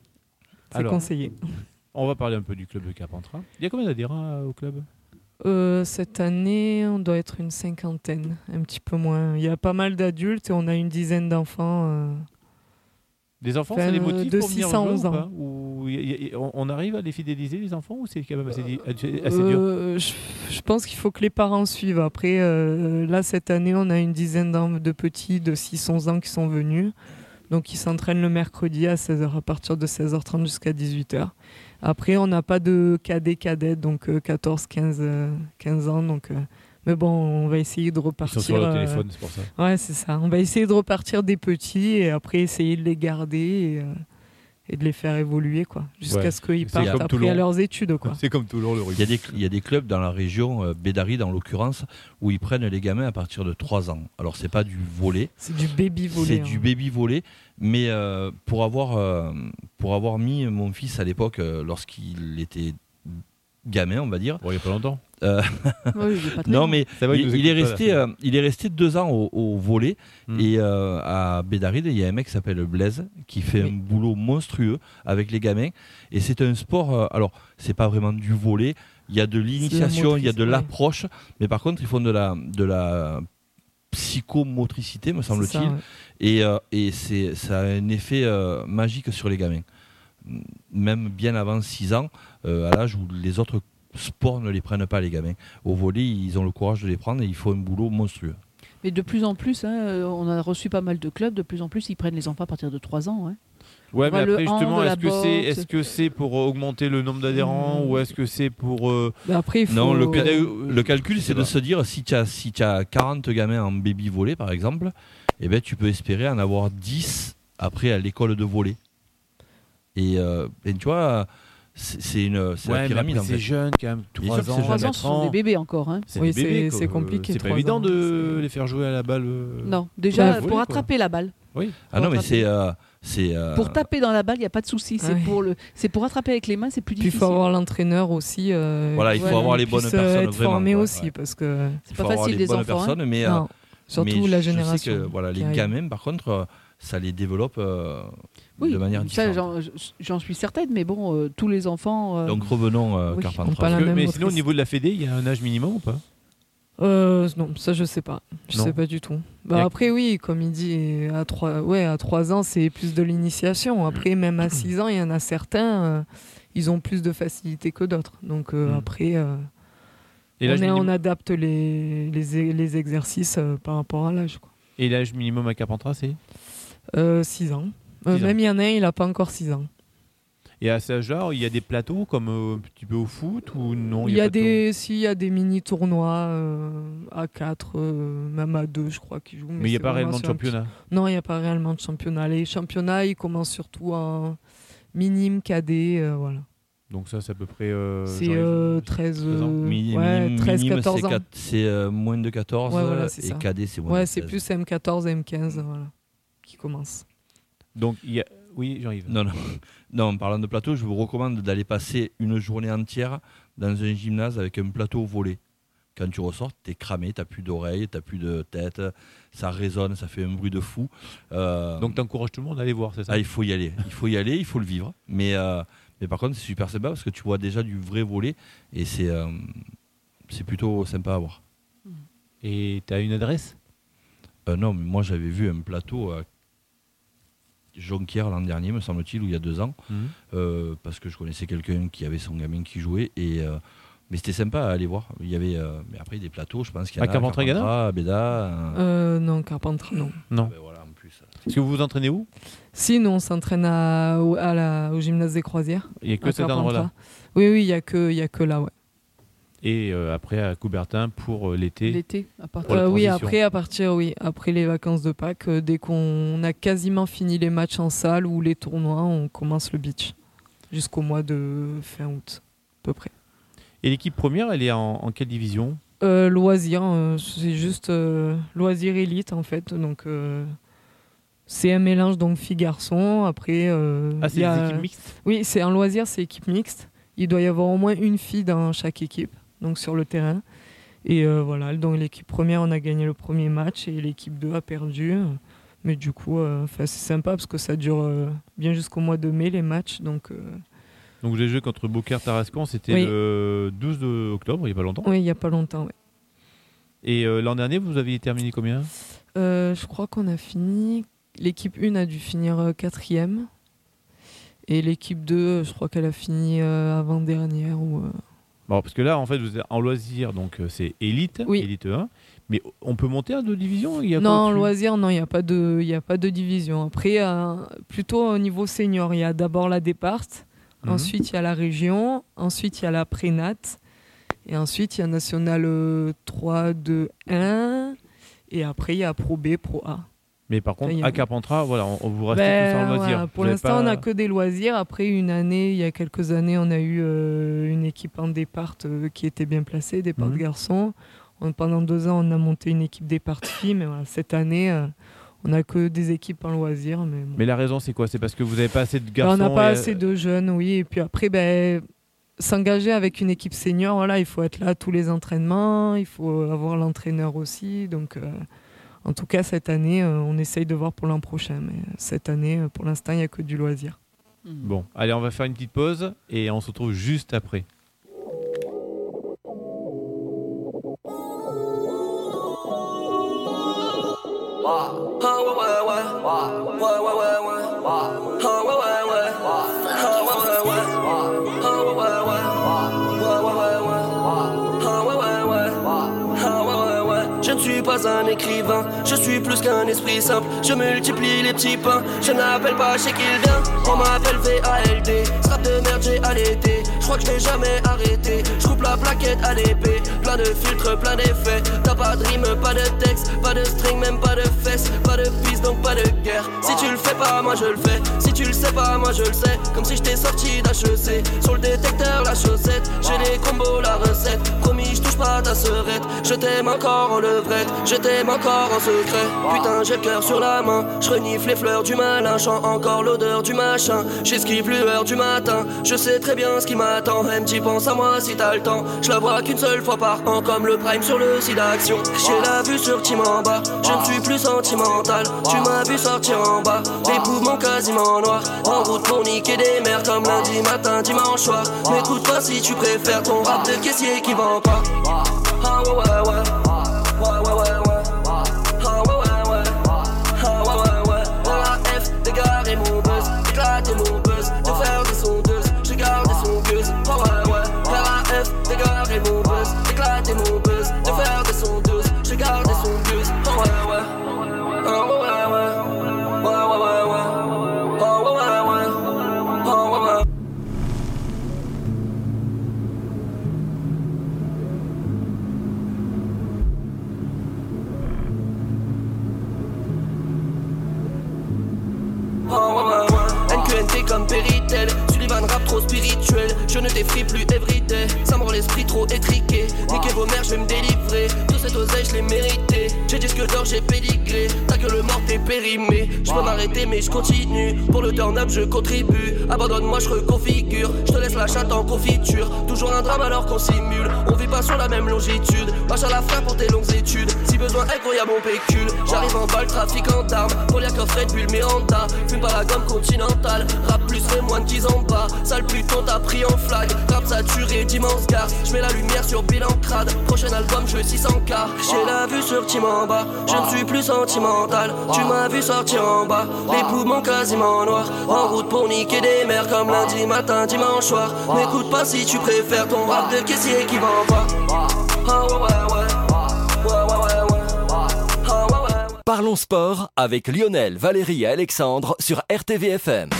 C'est Alors. conseillé. On va parler un peu du club de Carpentras. Il y a combien d'adhérents euh, au club? Euh, cette année, on doit être une cinquantaine, un petit peu moins. Il y a pas mal d'adultes et on a une dizaine d'enfants. euh. Des enfants, Enfin, ça les euh, motive de pour venir six à jouer onze ou ans. pas Ou y a- y a- on- on arrive à les fidéliser, les enfants, ou c'est quand même assez, di- assez dur? Euh, je, je pense qu'il faut que les parents suivent. Après, euh, là, cette année, on a une dizaine d'en- de petits de six à onze ans qui sont venus. Donc, ils s'entraînent le mercredi à seize heures, à partir de seize heures trente jusqu'à dix-huit heures. Après, on n'a pas de cadets, cadettes, donc euh, quatorze, quinze, euh, quinze ans. Donc, euh, mais bon, on va essayer de Ils repartir. sont sur leur euh, téléphone, c'est pour ça. Ouais, c'est ça. On va essayer de repartir des petits et après essayer de les garder et, euh, et de les faire évoluer quoi, jusqu'à Ouais. ce qu'ils C'est partent comme après Toulon. à leurs études. Quoi. C'est comme Toulon le Il y, rugby. a des, il y a des clubs dans la région, euh, Bédaride en l'occurrence, où ils prennent les gamins à partir de trois ans. Alors c'est pas du volley, C'est du baby volley. c'est hein. du baby volley, mais euh, pour, avoir, euh, pour avoir mis mon fils à l'époque, euh, lorsqu'il était gamin, on va dire. Bon, il n'y a pas longtemps. Euh, Ouais, il est pas très non grand. mais Ça va, il il, nous il est écoute pas, resté, là. euh, il est resté deux ans au, au volley Mm. et euh, à Bédaride il y a un mec qui s'appelle Blaise qui fait Oui. un boulot monstrueux avec les gamins et c'est un sport. Euh, alors c'est pas vraiment du volley, il y a de l'initiation, il y a de motrice, ouais. l'approche, mais par contre ils font de la de la psychomotricité me C'est ça, semble-t-il ouais. et, euh, et c'est ça a un effet euh, magique sur les gamins, même bien avant six ans, euh, à l'âge où les autres sports ne les prennent pas les gamins. Au volley, ils ont le courage de les prendre et il faut un boulot monstrueux. Mais de plus en plus, hein, euh, on a reçu pas mal de clubs, de plus en plus, ils prennent les enfants à partir de trois ans. Hein. Ouais, On mais voit le après, justement, hand, la est-ce que c'est boxe. est-ce que c'est pour euh, augmenter le nombre d'adhérents Mmh. ou est-ce que c'est pour. euh, Mais après, il faut. Non, le, ca- Euh, le calcul, je c'est sais de pas. se dire, si tu as, si tu as quarante gamins en baby volley, par exemple, eh ben, tu peux espérer en avoir dix après à l'école de volley. Et, euh, et tu vois, c'est c'est une c'est Ouais, la mais pyramide après, en c'est fait. jeune quand même. Bien sûr trois que ans, c'est Trois jeune. ans, quatre ce sont des ans. bébés encore. Hein. C'est Oui, des bébés, c'est- quoi. c'est compliqué, C'est pas trois évident ans, de c'est- les faire jouer à la balle. euh. Non, déjà, Bah, pour volley, quoi. attraper la balle. Oui. Ah non, mais attraper. c'est. euh, c'est, euh, Pour taper dans la balle, il n'y a pas de souci. C'est Ouais. pour, le... c'est pour attraper avec les mains, c'est plus Puis il difficile. faut avoir l'entraîneur aussi. euh, Voilà, il faut qui avoir les puisse, bonnes euh, personnes, être vraiment, formé quoi, aussi ouais. parce que. C'est il pas faut avoir facile les des bonnes enfants. hein. personnes, mais, euh, Non, surtout mais la je sais génération. que voilà, qui les arrive. gamins, par contre, euh, ça les développe euh, Oui, de manière ça, différente. j'en, j'en suis certaine, mais bon, euh, tous les enfants. euh, Donc revenons euh, oui, Carpentras. on parle Parce que- même mais motrice. sinon, au niveau de la Fédé, il y a un âge minimum ou pas Euh, non, ça je sais pas. Je Non. sais pas du tout. Bah, Y a- après oui, comme il dit, à trois, ouais, à trois ans c'est plus de l'initiation. Après même à six ans, il y en a certains, euh, ils ont plus de facilité que d'autres. Donc euh, Mm. après, euh, Et on, l'âge est- minimum- on adapte les, les, les exercices euh, par rapport à l'âge. quoi. Et l'âge minimum à Carpentras, c'est Euh, six ans. Euh, Six ans. même il y en a un, il a pas encore six ans. Et à cet âge-là, il y a des plateaux comme euh, un petit peu au foot ou non Il y a pas de des, si, il y a des mini tournois euh, à quatre, euh, même à deux, je crois qu'ils jouent. Mais il n'y a c'est pas vraiment réellement de sur un petit- championnat. Non, il n'y a pas réellement de championnat. Les championnats, ils commencent surtout en minime, cadet, euh, voilà. Donc ça, c'est à peu près. euh, c'est genre, euh, treize treize, ans. euh, Mi- ouais, minime- treize, minime, quatorze c'est ans. quat- c'est euh, moins de quatorze Ouais, voilà, c'est et ça. cadet c'est moins Ouais, de c'est seize. plus M quatorze et M quinze, voilà, qui commencent. Donc il y a. Oui, Jean-Yves. Non, non. non, en parlant de plateau, je vous recommande d'aller passer une journée entière dans un gymnase avec un plateau volé. Quand tu ressors, t'es cramé, t'as plus d'oreilles, t'as plus de tête, ça résonne, ça fait un bruit de fou. Euh, Donc t'encourages tout le monde à aller voir, c'est ça ah, il faut y aller, il faut y aller, il faut le vivre. Mais, euh, mais par contre, c'est super sympa parce que tu vois déjà du vrai volet et c'est euh, c'est plutôt sympa à voir. Et t'as une adresse Euh, non, mais moi j'avais vu un plateau à Jonquière l'an dernier, me semble-t-il, ou il y a deux ans, Mhm. euh, parce que je connaissais quelqu'un qui avait son gamin qui jouait et euh, mais c'était sympa à aller voir. Il y avait, euh, mais après des plateaux, je pense qu'il y en À a Carpentras-Gada Carpentras, à Béda. euh, Euh, non, Carpentras, non. Non. ben voilà, en plus. Est-ce que vous vous entraînez où Si, nous, on s'entraîne à, au, à la, au gymnase des Croisières. Il n'y a que à cet Carpentras. endroit-là. Oui, oui, il n'y a, que- il y a que là, ouais. Et euh, après à Coubertin pour euh, l'été. L'été, à partir Pour la Euh, oui, transition. après, à partir, oui, après les vacances de Pâques, euh, dès qu'on a quasiment fini les matchs en salle ou les tournois, on commence le beach. Jusqu'au mois de fin août, à peu près. Et l'équipe première, elle est en, en quelle division Euh, loisirs, euh, c'est juste euh, loisirs élite en fait. Donc euh, c'est un mélange donc filles-garçons. Après, euh, Ah, il c'est y a- des équipes mixtes Oui, c'est un loisir, c'est équipe mixte. Il doit y avoir au moins une fille dans chaque équipe, donc sur le terrain. Et euh, voilà, donc l'équipe première, on a gagné le premier match et l'équipe deux a perdu. Mais du coup, euh, 'fin, c'est sympa parce que ça dure euh, bien jusqu'au mois de mai les matchs. Donc euh, Donc les jeux contre Beaucaire Tarascon, c'était Oui. le douze de octobre, il n'y a pas longtemps. oui, il n'y a pas longtemps. Ouais. Et euh, l'an dernier, vous aviez terminé combien Euh, je crois qu'on a fini. L'équipe un a dû finir euh, quatrième. Et l'équipe deux, euh, je crois qu'elle a fini euh, avant-dernière. Ou, euh, Bon, parce que là, en fait, vous êtes en loisir, donc euh, c'est élite, Oui. élite un. Mais on peut monter à deux divisions il y a Non, quoi en au-dessus loisir, non, il n'y a, pas de- il y a pas de division. Après, euh, plutôt au niveau senior, il y a d'abord la départ, Mhm. ensuite il y a la région, ensuite il y a la prénat, et ensuite il y a national euh, trois, deux, un, et après il y a Pro B, Pro A. Mais par contre, Enfin, y a- à Carpentras, voilà, on, on vous restez Ben, tous en loisir. voilà, pour Vous avez l'instant, pas- on n'a que des loisirs. Après une année, il y a quelques années, on a eu euh, une équipe en départ euh, qui était bien placée, départ Mhm. de garçons. On- pendant deux ans, on a monté une équipe départ de filles. Mais voilà, cette année, euh, on n'a que des équipes en loisirs. Mais, bon. Mais la raison, c'est quoi? C'est parce que vous n'avez pas assez de Ben, garçons. on n'a pas et, euh, assez de jeunes, oui. Et puis après, ben, s'engager avec une équipe senior, voilà, il faut être là à tous les entraînements, il faut avoir l'entraîneur aussi. Donc, euh, en tout cas, cette année, euh, on essaye de voir pour l'an prochain. Mais euh, cette année, euh, pour l'instant, il n'y a que du loisir. Bon, allez, on va faire une petite pause et on se retrouve juste après. Je ne suis pas un écrivain, je suis plus qu'un esprit simple. Je multiplie les petits pains, je n'appelle pas chez qui il vient. On m'appelle V A L D, strap de merde j'ai allaité. Je crois que je vais jamais arrêter, je coupe la plaquette à l'épée. Plein de filtres, plein d'effets. T'as pas de rime, pas de texte, pas de string, même pas de fesses. Pas de piste, donc pas de guerre. Si tu le fais pas, moi je le fais. Si tu le sais pas, moi je le sais. Comme si j'étais sorti d'H E C. Sur le détecteur, la chaussette. J'ai les combos, la recette. Promis, je touche pas à ta serette. Je t'aime encore en levrette, je t'aime encore en secret. Putain, j'ai le cœur sur la main. Je renifle les fleurs du malin. Chant encore l'odeur du machin. J'esquive lueur du matin. Je sais très bien ce qui m'attend. M, t'y penses à moi si t'as le temps. Je la vois qu'une seule fois par an, comme le prime sur le site d'action. J'ai la vue sur Team en bas. Je ne suis plus sentimental. Tu m'as vu sortir en bas. Les poumons quasiment noirs. En route pour niquer des mères comme lundi matin, dimanche soir. M'écoute pas si tu préfères ton rap de caissier qui vend pas. Ah ouais ouais ouais. Ouais ouais ouais ouais. Ah ouais ouais ouais. Ah ouais ouais ouais. La F, dégarer mon buzz, éclater mon buzz, te faire des sondeuses, j'ai gardé son gueuse. Ah ouais ouais. La F, dégarer mon buzz, éclater mon buzz, te faire des sondeuses, j'ai gardé son gueuse. Ah ouais ouais. Ah ouais ouais ouais. Ouais ouais ouais ouais. Ah ouais ouais ouais. Ah ouais ouais. N Q N T comme Péritel, Sullivan rap trop spirituel. Je ne t'effrie plus everyday, ça me rend l'esprit trop étriqué. Niquez vos mères, je vais me délivrer. Tout cet oseille, je l'ai mérité. J'ai disque d'or, j'ai pédigré. T'as que le mort, t'es périmé. Je peux m'arrêter, mais je continue. Pour le turn-up, je contribue. Abandonne-moi, je reconfigure. Je te laisse la chatte en confiture. Toujours un drame alors qu'on simule. On vit pas sur la même longitude. Marche à la frère pour tes longues études. Si besoin, incroyable mon pécule. J'arrive en balle, trafic en d'armes. Poliakov, Red Bull, Miranda. Fume pas la gomme continentale. Rap plus, fais moins de dix ans pas. Sale putain, t'as pris en flag. Rap saturé, d'immense gare. J'mets la lumière sur bilan crade. Prochain album, je veux six cents K. J'ai la vue sur Team en bas. Je ne suis plus sentimental. Tu m'as vu sortir en bas. Les poumons quasiment noirs. En route pour niquer des mères comme lundi matin, dimanche soir. N'écoute pas si tu préfères ton rap de caissier qui vend pas. Ah ouais ouais ouais. Ouais ouais ouais ouais. Ah ouais ouais. Parlons sport avec Lionel, Valérie et Alexandre sur R T V F M.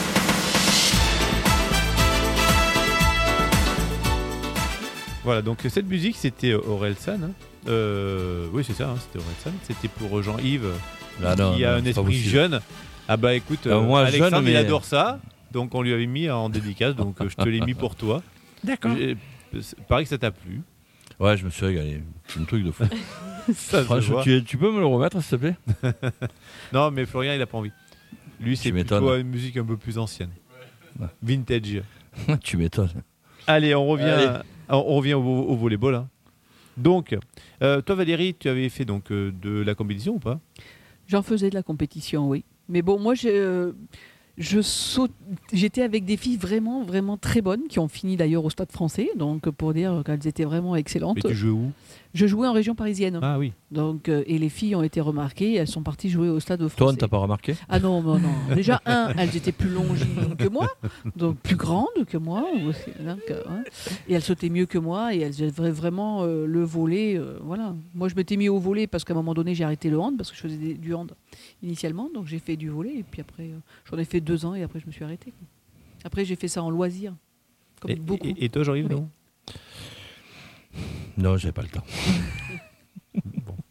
Voilà, donc cette musique, c'était Orelsan. Hein. Euh, oui, c'est ça, hein, c'était Orelsan. C'était pour Jean-Yves, Ah non, qui a non, un c'est pas esprit possible. jeune. Ah bah écoute, Euh, moi, Alexandre, jeune, il mais- adore ça. Donc on lui avait mis en dédicace, donc euh, je te l'ai mis pour toi. D'accord. J'ai- Pareil que ça t'a plu. Ouais, je me suis régalé. C'est un truc de fou. Ça se Franchement, voit. tu, tu peux me le remettre, s'il te plaît? Non, mais Florian, il a pas envie. Lui, c'est Tu m'étonnes. plutôt une musique un peu plus ancienne. Vintage. Tu m'étonnes. Allez, on revient, Allez. on revient au, au volleyball. Hein. Donc, euh, toi Valérie, tu avais fait donc euh, de la compétition ou pas? J'en faisais de la compétition, oui. Mais bon, moi, je, euh, je saute, j'étais avec des filles vraiment, vraiment très bonnes, qui ont fini d'ailleurs au Stade Français, donc pour dire qu'elles étaient vraiment excellentes. Mais tu joues où? Je jouais en région parisienne. Ah oui. Donc, euh, et les filles ont été remarquées, elles sont parties jouer au Stade Français. Toi, on t'a pas remarqué? Ah non, non, non. Déjà, un, elles étaient plus longines que moi, donc plus grandes que moi. Donc, euh, hein. Et elles sautaient mieux que moi et elles avaient vraiment euh, le volley. Euh, voilà. Moi, je m'étais mis au volley parce qu'à un moment donné, j'ai arrêté le hand parce que je faisais des- du hand initialement. Donc, j'ai fait du volley et puis après, euh, j'en ai fait deux ans et après, je me suis arrêtée. Après, j'ai fait ça en loisir. Comme Et, beaucoup. et- et toi, Jean-Yves, Oui. non? Non, j'ai pas le temps.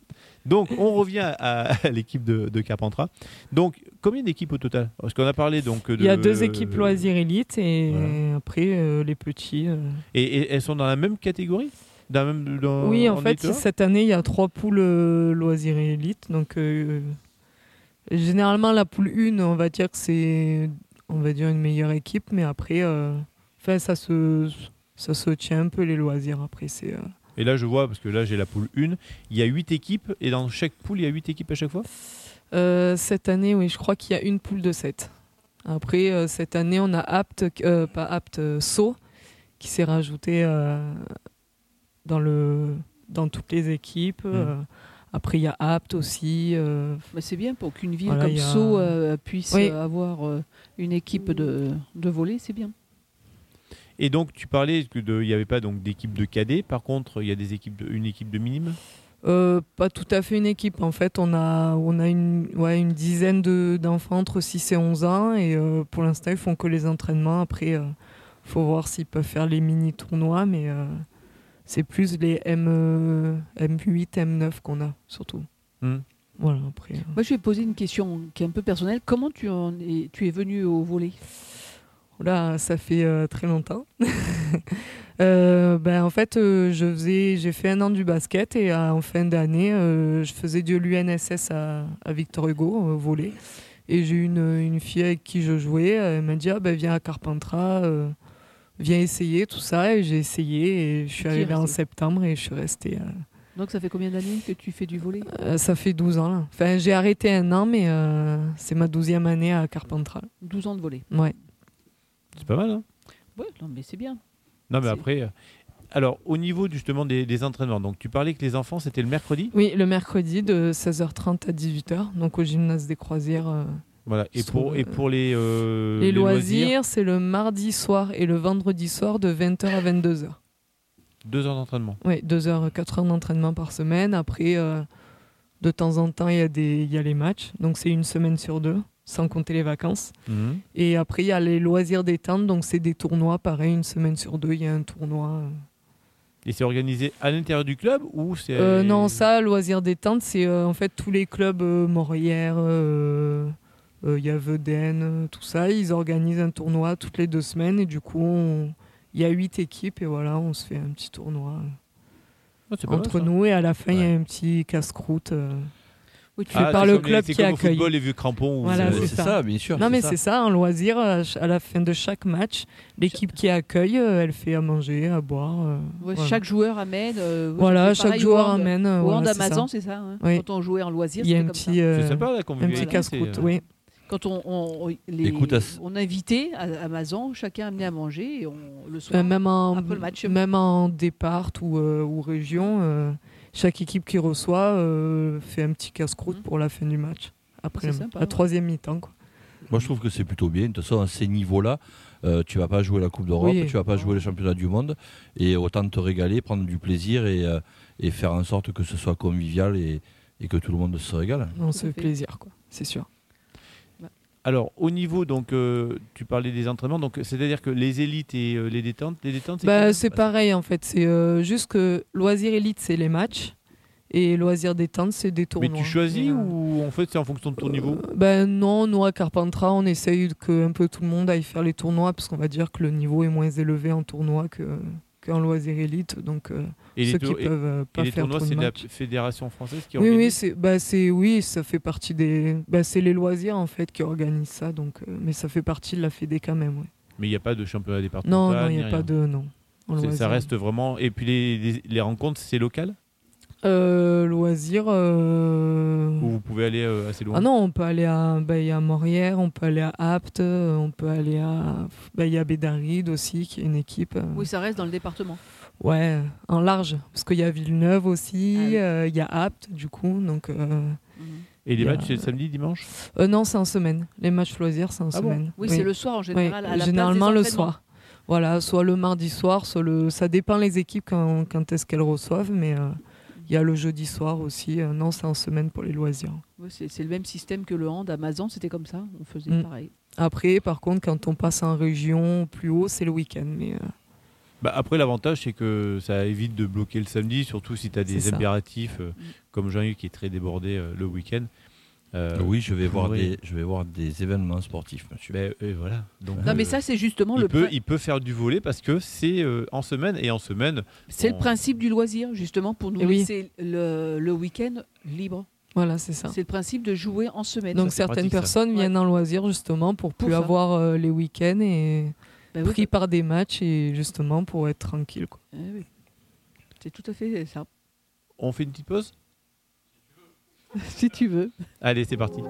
Donc, on revient à, à l'équipe de, de Carpentras. Donc, combien d'équipes au total? Parce qu'on a parlé donc de... Il y a deux équipes loisirs élite et Voilà. après euh, les petits. euh. Et, et elles sont dans la même catégorie? Dans la même, dans- Oui, en fait, Élite un cette année, il y a trois poules euh, loisirs et élite. Donc, euh, généralement, la poule un, on va dire que c'est, on va dire, une meilleure équipe. Mais après, euh, enfin, ça se, ça se tient un peu les loisirs. Après, c'est... euh, Et là, je vois, parce que là, j'ai la poule un, il y a huit équipes, et dans chaque poule, il y a huit équipes à chaque fois? Euh, cette année, oui, je crois qu'il y a une poule de sept. Après, euh, cette année, on a Apt, euh, pas Apt, euh, Sceaux, qui s'est rajouté euh, dans, le, dans toutes les équipes. Mmh. Euh, après, il y a Apt aussi. euh, Bah, c'est bien pour qu'une ville Voilà, comme il y a- Sceaux euh, puisse Oui. euh, avoir euh, une équipe de, de volley, c'est bien. Et donc, tu parlais qu'il n'y avait pas donc, d'équipe de cadets, par contre, il y a des équipes de, une équipe de minimes? euh, pas tout à fait une équipe. En fait, on a, on a une, ouais, une dizaine de, d'enfants entre six et onze ans. Et euh, pour l'instant, ils font que les entraînements. Après, il faut voir s'ils peuvent faire les mini-tournois. Mais euh, c'est plus les M, euh, M huit, M neuf qu'on a, surtout. Mmh. Voilà, après. euh. Moi, je vais poser une question qui est un peu personnelle. Comment tu, en es, tu es venu au volley? Là, ça fait euh, très longtemps. euh, ben, en fait, euh, je faisais, j'ai fait un an du basket et euh, en fin d'année, euh, je faisais de l'U N S S à, à Victor Hugo, euh, volley. Et j'ai eu une, une fille avec qui je jouais. Elle m'a dit ah, ben, viens à Carpentras, euh, viens essayer tout ça. Et j'ai essayé et je suis Tu es arrivée en restée. septembre et je suis restée. euh, Donc, ça fait combien d'années que tu fais du volley? euh, ça fait douze ans là. Enfin, j'ai arrêté un an, mais euh, c'est ma douzième année à Carpentras. douze ans de volley. Ouais. C'est pas mal, hein? Ouais, non, mais c'est bien. Non, mais C'est- après... euh, Alors, au niveau justement des, des entraînements, donc tu parlais que les enfants, c'était le mercredi? Oui, le mercredi de seize heures trente à dix-huit heures, donc au gymnase des Croisières. euh, Voilà. Et sur, pour, et euh, pour les, euh, les loisirs, c'est le mardi soir et le vendredi soir de vingt heures à vingt-deux heures. Deux heures d'entraînement. Oui, deux heures, quatre heures d'entraînement par semaine. Après, euh, de temps en temps, il y, a des- il y a les matchs, donc c'est une semaine sur deux, sans compter les vacances. Mhm. Et après, il y a les loisirs détente, donc c'est des tournois, pareil, une semaine sur deux, il y a un tournoi. euh. Et c'est organisé à l'intérieur du club ou c'est... Euh, non, ça, loisirs détente, c'est euh, en fait tous les clubs euh, Morières, euh, euh, il y a Vedène, euh, tout ça. Ils organisent un tournoi toutes les deux semaines et du coup, on- il y a huit équipes et voilà, on se fait un petit tournoi euh, Ah, c'est pas mal, entre ça. nous et à la fin, il y a un petit casse-croûte. euh, Oui, tu fait Ah, par c'est le comme les- club c'est qui comme au accueille. football, les vieux crampons. où Voilà, c'est- c'est c'est ça. ça, bien sûr, Non, c'est mais ça. c'est ça, en loisir, à ch- à la fin de chaque match, l'équipe qui accueille, euh, elle fait à manger, à boire. euh, Ouais, voilà. Chaque joueur amène. euh, Voilà, c'est pareil chaque au joueur hand. amène, euh, Au hand voilà, à c'est Mazan, ça. c'est ça. Hein. Oui. Quand on jouait en loisir, Il y a c'était un comme petit, ça. euh, C'est sympa, la un convivialité, petit casse-croûte, c'est- oui. Quand on, on, les, Écoute, à- on invitait à, à Mazan, chacun amenait à manger et on, le soir, Euh, même en, après le match. même en départ ou, euh, ou région, euh, chaque équipe qui reçoit euh, fait un petit casse-croûte Mhm. pour la fin du match. Après C'est le- sympa, la ouais. troisième mi-temps. Quoi. Moi, je trouve que c'est plutôt bien. De toute façon, à ces niveaux-là, euh, tu vas pas jouer la Coupe d'Europe, Oui. tu vas pas jouer les championnats du monde, et autant te régaler, prendre du plaisir et, euh, et faire en sorte que ce soit convivial et, et que tout le monde se régale. On se Tout à fait fait. plaisir, quoi. C'est sûr. Alors, au niveau, donc, euh, tu parlais des entraînements, donc c'est-à-dire que les élites et euh, les détentes, les détentes, c'est Bah, quoi c'est pareil en fait. C'est euh, juste que loisir élite, c'est les matchs. Et loisir détente, c'est des Mais tournois. tu choisis Et, euh, ou en fait c'est en fonction de ton niveau? Ben non, nous à Carpentras, on essaye que un peu tout le monde aille faire les tournois parce qu'on va dire que le niveau est moins élevé en tournoi que qu'en loisir élite. Donc euh, Et les ceux qui tour- et- peuvent euh, Et pas les faire tournois, trop de c'est la matchs. fédération française qui Oui, oui, organise? c'est bah c'est oui, ça fait partie des. Bah, c'est les loisirs en fait qui organisent ça, donc euh, mais ça fait partie de la fédé quand même. Ouais. Mais il n'y a pas de championnat départemental? Non, non, il ni n'y a rien. pas de non. en C'est- Ça loisir. reste vraiment. Et puis les, les, les rencontres, c'est local? Euh, loisirs. euh, Ou vous pouvez aller euh, assez loin? Ah non, on peut aller à, bah, il y a Morières, on peut aller à Apt, euh, on peut aller à, bah, il y a Bédaride aussi, qui est une équipe. euh, Oui, ça reste dans le département. Ouais, en large, parce qu'il y a Villeneuve aussi, Ah oui. euh, il y a Apt du coup, donc. euh, Et les il y a- matchs, c'est samedi, dimanche? euh, non, c'est en semaine. Les matchs loisirs, c'est en Ah bon semaine. Oui, c'est le soir en général, à la place des généralement le entraînements. soir. Voilà, soit le mardi soir, soit le. Ça dépend les équipes quand, quand est-ce qu'elles reçoivent, mais euh, il y a le jeudi soir aussi. Euh, non, c'est en semaine pour les loisirs. Ouais, c'est c'est le même système que le hand à Mazan, c'était comme ça. On faisait Mm. pareil. Après, par contre, quand on passe en région plus haut, c'est le week-end. Mais, euh, Bah après, l'avantage, c'est que ça évite de bloquer le samedi, surtout si tu as des C'est ça. impératifs, euh, comme Jean-Yves qui est très débordé euh, le week-end. Euh, Oui, je vais, voir oui. des, je vais voir des événements sportifs, monsieur. Ben, euh, voilà. Donc, Non, mais euh, ça, c'est justement il le, peut, prin- il peut faire du volley parce que c'est euh, en semaine et en semaine. c'est on- le principe du loisir, justement, pour nous Et oui. laisser le, le week-end libre. Voilà, c'est ça. C'est le principe de jouer en semaine. Donc c'est certaines pratique, ça. personnes viennent en loisir justement pour Pour plus ça. avoir euh, les week-ends et Ben oui, pris par des matchs et justement pour être tranquille. Quoi. eh oui. C'est tout à fait ça. On fait une petite pause ? Si tu veux. Allez, c'est parti.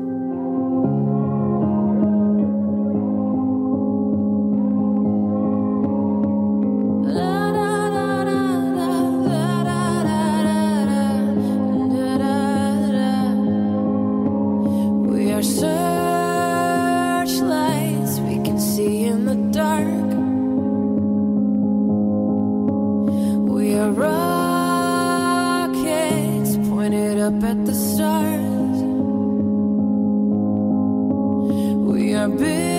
We are searchlights we can see in the dark. We are rockets pointed up at the stars. We are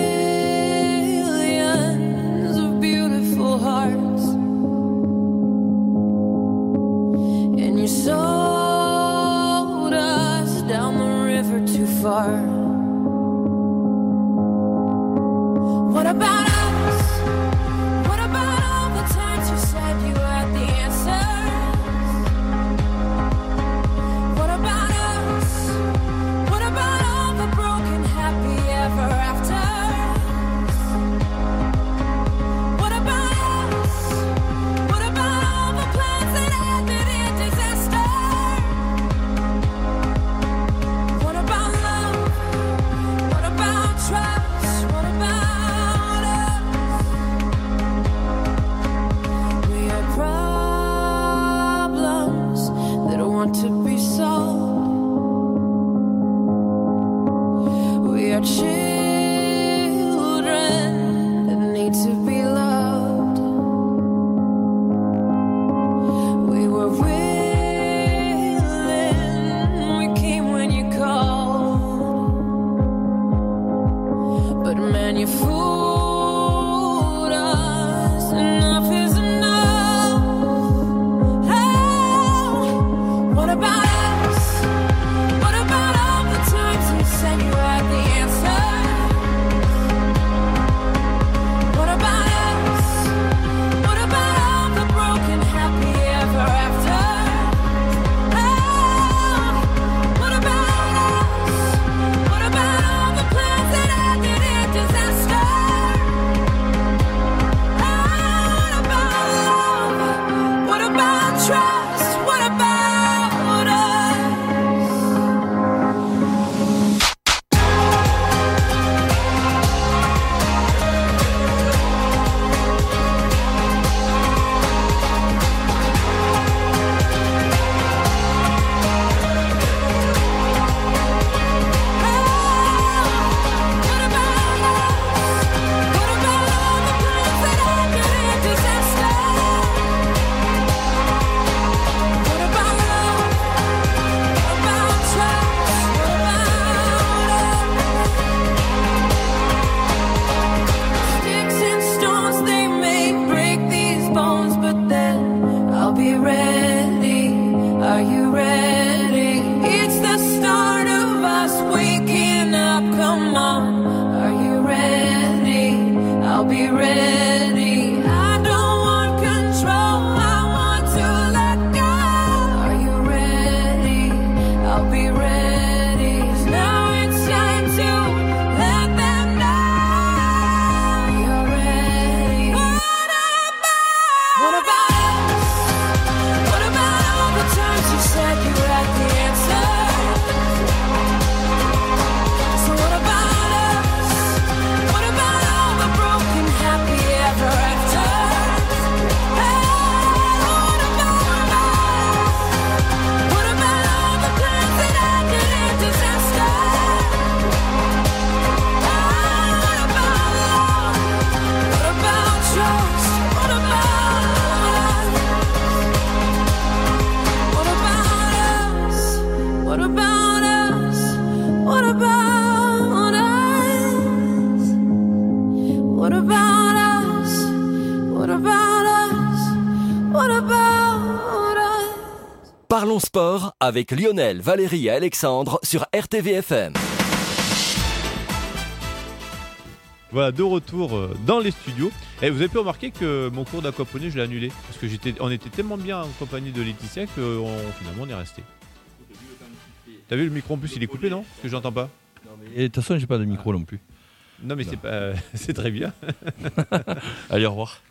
billions of beautiful hearts. And you sold us down the river too far. What about us? What about all the times you said you had the answers? What about us? What about all the broken happy ever afters? What about us? What about all the plans that ended in disaster? What about love? What about trust? What about us? We are problems that want to be solved. We are children that need to be loved. We were willing, we came when you called. But man, you fooled us. Enough is enough. Oh, what about us? What about all the times you said you had the answer? What about us? What about all the broken happy ever after? Oh, what about us? What about all the plans that ended in disaster? Oh, what about love? What about trust? What about us? What about us? What about all the plans that ended in disaster? What about love? What about trust? What about us? Sticks and stones they may break these bones, but then I'll be ready. Are you ready? It's the start of us waking up. Come on, are you ready? I'll be ready. I don't want control. I want to let go. Are you ready? I'll be ready. Now it's time to let them know you're ready. What about? What about us? What about all the times you said you had the answer? So what about us? What about all the broken happy Parlons Sport avec Lionel, Valérie et Alexandre sur R T V F M. Voilà, de retour euh, dans les studios. Et vous avez pu remarquer que mon cours d'aquaponie, je l'ai annulé. Parce que j'étais, on était tellement bien en compagnie de Laetitia que euh, on- finalement on est resté. T'as vu le micro en plus, il est coupé, non? Parce que j'entends pas. Et de toute façon, j'ai pas de micro non plus. Non, mais c'est pas, c'est très bien. Allez, au revoir.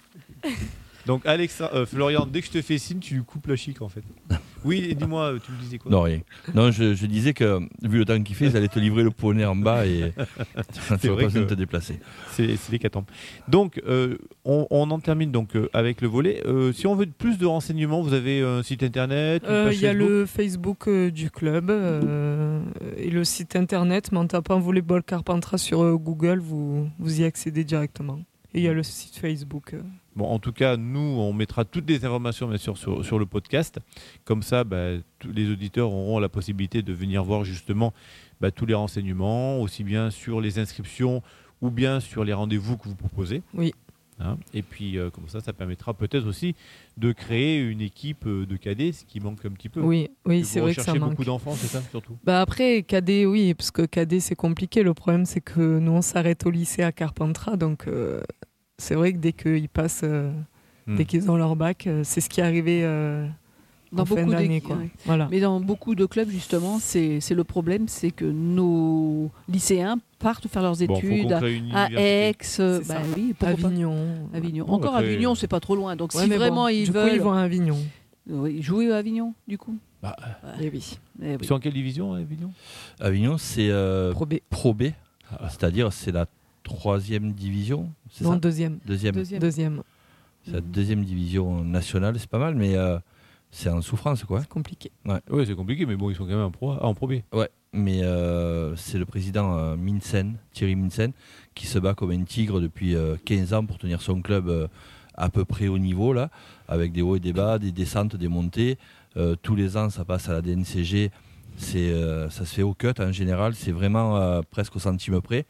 Donc, Alexa, euh, Florian, dès que je te fais signe, tu lui coupes la chic en fait. Oui, et dis-moi, tu me disais quoi? Non, rien. Non, je, je disais que vu le temps qu'il fait, ils allaient te livrer le poney en bas et tu n'auras pas besoin de te déplacer. C'est, c'est l'hécatombe. Donc, euh, on, on en termine donc euh, avec le volet. Euh, si on veut plus de renseignements, vous avez un site internet, une Euh, page Il y a Facebook le Facebook euh, du club euh, et le site internet, mais en tapant Volleyball Carpentras sur euh, Google, vous, vous y accédez directement. Et il y a le site Facebook. euh. Bon, en tout cas, nous, on mettra toutes les informations, bien sûr, sur, sur le podcast. Comme ça, bah, tous les auditeurs auront la possibilité de venir voir justement bah, tous les renseignements, aussi bien sur les inscriptions ou bien sur les rendez-vous que vous proposez. Oui. Hein, et puis, euh, comme ça, ça permettra peut-être aussi de créer une équipe euh, de cadets, ce qui manque un petit peu. Oui, oui, Que c'est vous vrai que ça recherchez manque. beaucoup d'enfants, c'est ça, surtout? Bah après, cadet, oui, parce que cadet, c'est compliqué. Le problème, c'est que nous, on s'arrête au lycée à Carpentras. Donc, euh, c'est vrai que dès qu'ils passent, euh, Hmm. dès qu'ils ont leur bac, euh, c'est ce qui est arrivé euh, Dans en fin beaucoup d'année. d'équipes, Quoi. ouais. Voilà. Mais dans beaucoup de clubs, justement, c'est c'est le problème, c'est que nos lycéens partent faire leurs Bon, faut qu'on études crée une à université. Aix, euh, C'est bah ça. oui, pourquoi pas. Avignon. Avignon. Bon, Encore bah, après- Avignon, c'est pas trop loin. Donc Ouais, si mais vraiment bon, ils du veulent coup, ils vont à Avignon. oui, jouer à Avignon, du coup. Bah, Eh oui. Eh oui. Ils sont en quelle division, hein, Avignon? Avignon, c'est euh, Pro B. Pro B, Ah. c'est-à-dire c'est la troisième division, c'est Non, ça deuxième. Deuxième. Deuxième. Deuxième. C'est la deuxième division nationale, c'est pas mal, mais euh, c'est en souffrance, quoi. C'est compliqué. Oui, c'est compliqué, mais bon, ils sont quand même en pro, ah, en pro B. Ouais, mais euh, c'est le président euh, Minsen, Thierry Minsen, qui se bat comme un tigre depuis euh, quinze ans pour tenir son club euh, à peu près au niveau, là, avec des hauts et des bas, des descentes, des montées. Euh, tous les ans, ça passe à la D N C G. C'est, euh, ça se fait au cut en général, c'est vraiment euh, presque au centime près.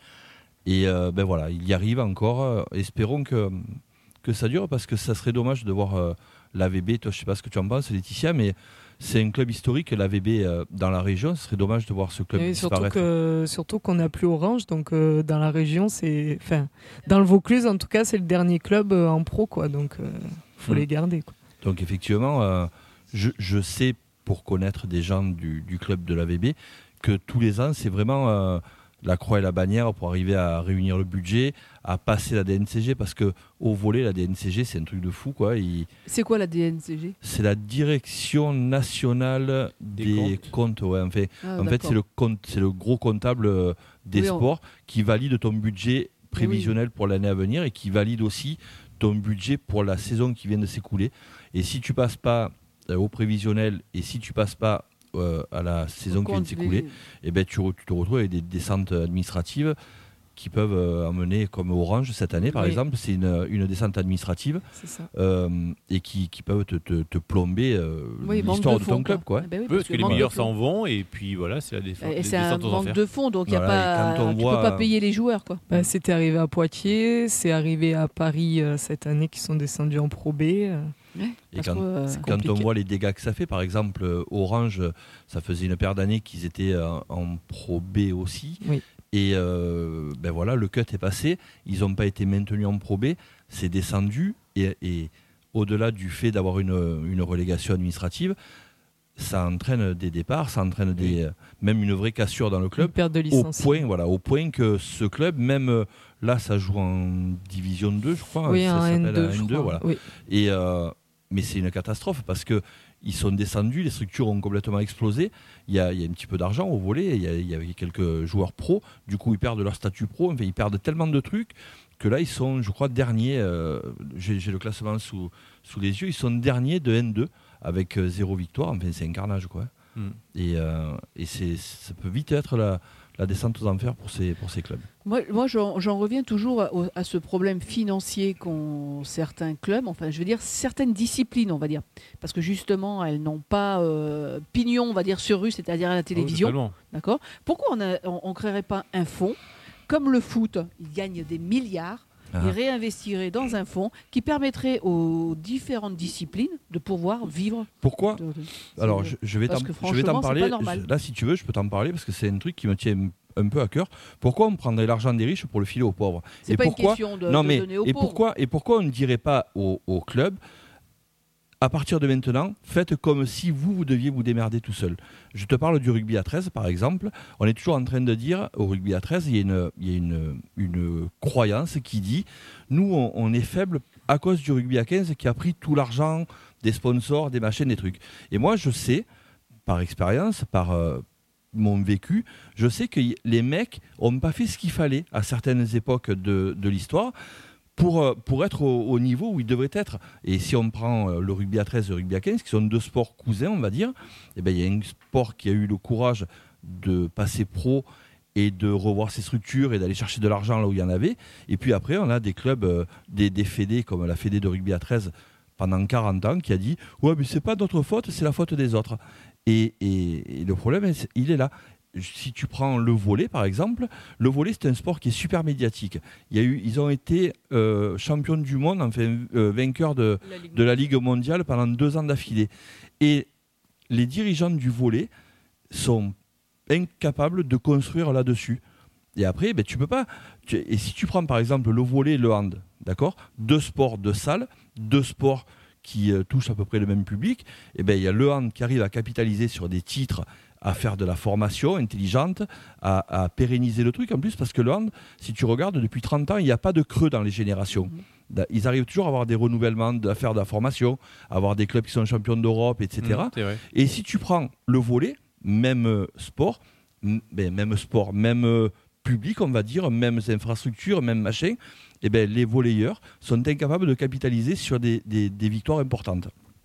Et euh, ben voilà, il y arrive encore. Euh, espérons que, que ça dure, parce que ça serait dommage de voir euh, l'A V B. Toi, je sais pas ce que tu en penses, Laetitia, mais c'est un club historique, l'A V B, euh, dans la région. Ce serait dommage de voir ce club Et surtout, disparaître. que, surtout qu'on n'a plus Orange, donc euh, dans la région, c'est, enfin, dans le Vaucluse, en tout cas, c'est le dernier club euh, en pro, quoi. Donc, il faut Mm. les garder. Quoi. Donc effectivement, euh, je, je sais, pour connaître des gens du, du club de l'A V B, que tous les ans, c'est vraiment euh, la croix et la bannière pour arriver à réunir le budget, à passer la D N C G, parce que au volet, la D N C G, c'est un truc de fou, quoi. Il- C'est quoi la D N C G? c'est la direction nationale des, Des comptes. Ouais, en fait, Ah, en fait d'accord. c'est le compte, c'est le gros comptable euh, des Oui, on- sports qui valide ton budget prévisionnel pour l'année à venir et qui valide aussi ton budget pour la saison qui vient de s'écouler. Et si tu passes pas euh, au prévisionnel et si tu passes pas euh, à la saison qui vient de Compte s'écouler, des- eh ben, tu, re- tu te retrouves avec des descentes administratives qui peuvent euh, emmener, comme Orange cette année par Oui. exemple, c'est une, une descente administrative C'est ça. euh, et qui, qui peuvent te, te, te plomber euh, Oui, manque l'histoire de, fonds, ton club. Quoi. Ah ben oui, Oui, parce que les manque de meilleurs fonds. s'en vont, et puis voilà, c'est la défense. Et c'est un aux manque enfers. de fonds, donc il y a Voilà, et pas, quand on tu voit- peux pas payer les joueurs, quoi. Bah, c'était arrivé à Poitiers, c'est arrivé à Paris euh, cette année qui sont descendus en Pro B. euh. Ouais, Et parce quand, que, euh, c'est quand on compliqué. voit les dégâts que ça fait, par exemple, euh, Orange, ça faisait une paire d'années qu'ils étaient euh, en Pro B aussi. Oui. Et euh, ben voilà, le cut est passé. Ils n'ont pas été maintenus en Pro B. C'est descendu. Et, et au-delà du fait d'avoir une, une relégation administrative, ça entraîne des départs, ça entraîne des, euh, même une vraie cassure dans le Une club. perte de Au licence. point, voilà, au point que ce club, même euh, là, ça joue en Division deux, je crois. Oui, ça en s'appelle N deux, je crois. voilà. Oui. Et, euh, mais c'est une catastrophe parce que ils sont descendus, les structures ont complètement explosé. Il y a, il y a un petit peu d'argent au volet, il y a, il y a quelques joueurs pros. Du coup, ils perdent leur statut pro. Enfin, ils perdent tellement de trucs que là, ils sont, je crois, derniers. euh, j'ai, j'ai le classement sous, sous les yeux. Ils sont derniers de N deux avec euh, zéro victoire. Enfin, c'est un carnage, quoi. Mm. Et, euh, et c'est, ça peut vite être la, la descente aux enfers pour ces, pour ces clubs. Moi, moi j'en, j'en reviens toujours à, au- à ce problème financier qu'ont certains clubs, enfin je veux dire certaines disciplines, on va dire, parce que justement elles n'ont pas euh, pignon, on va dire, sur rue, c'est-à-dire à la télévision, totalement. d'accord ? Pourquoi on ne on, on créerait pas un fonds comme le foot ? Ils gagnent des milliards. Ah. Il réinvestirait dans un fonds qui permettrait aux différentes disciplines de pouvoir vivre. Pourquoi de, de, Alors, je, je vais t'en, je vais t'en parler. Je, là, si tu veux, je peux t'en parler parce que c'est un truc qui me tient un peu à cœur. Pourquoi on prendrait l'argent des riches pour le filer aux pauvres? C'est et pas pourquoi, une question de, non, de mais, donner aux et pauvres. Pourquoi, et pourquoi on ne dirait pas aux, aux clubs, à partir de maintenant, faites comme si vous, vous deviez vous démerder tout seul. Je te parle du rugby à treize, par exemple. On est toujours en train de dire, au rugby à treize, il y a une, il y a une, une croyance qui dit, nous, on, on est faible à cause du rugby à quinze qui a pris tout l'argent des sponsors, des machines, des trucs. Et moi, je sais, par expérience, par euh, mon vécu, je sais que les mecs n'ont pas fait ce qu'il fallait à certaines époques de, de l'histoire. Pour, pour être au, au niveau où il devrait être. Et si on prend le rugby à treize et le rugby à quinze, qui sont deux sports cousins, on va dire, eh ben, il y a un sport qui a eu le courage de passer pro et de revoir ses structures et d'aller chercher de l'argent là où il y en avait. Et puis après, on a des clubs, euh, des, des fédés, comme la fédé de rugby à treize, pendant quarante ans, qui a dit « Ouais, mais c'est pas notre faute, c'est la faute des autres. » Et, et, et le problème, il est là. Si tu prends le volley, par exemple, le volley, c'est un sport qui est super médiatique. Il y a eu, ils ont été euh, champions du monde, enfin euh, vainqueurs de la, de la Ligue mondiale pendant deux ans d'affilée. Et les dirigeants du volley sont incapables de construire là-dessus. Et après, ben, tu peux pas... Tu, et si tu prends, par exemple, le volley et le hand, d'accord, deux sports de salle, deux sports qui euh, touchent à peu près le même public, et ben, il y a le hand qui arrive à capitaliser sur des titres, à faire de la formation intelligente, à, à pérenniser le truc en plus, parce que le hand, si tu regardes, depuis trente ans, il n'y a pas de creux dans les générations. Mmh. Ils arrivent toujours à avoir des renouvellements, à faire de la formation, à avoir des clubs qui sont champions d'Europe, et cetera. Mmh, et si tu prends le volley, même euh, sport, m- ben, même sport, même euh, public, on va dire, mêmes infrastructures, même machin, et ben, les volleyeurs sont incapables de capitaliser sur des, des, des victoires importantes.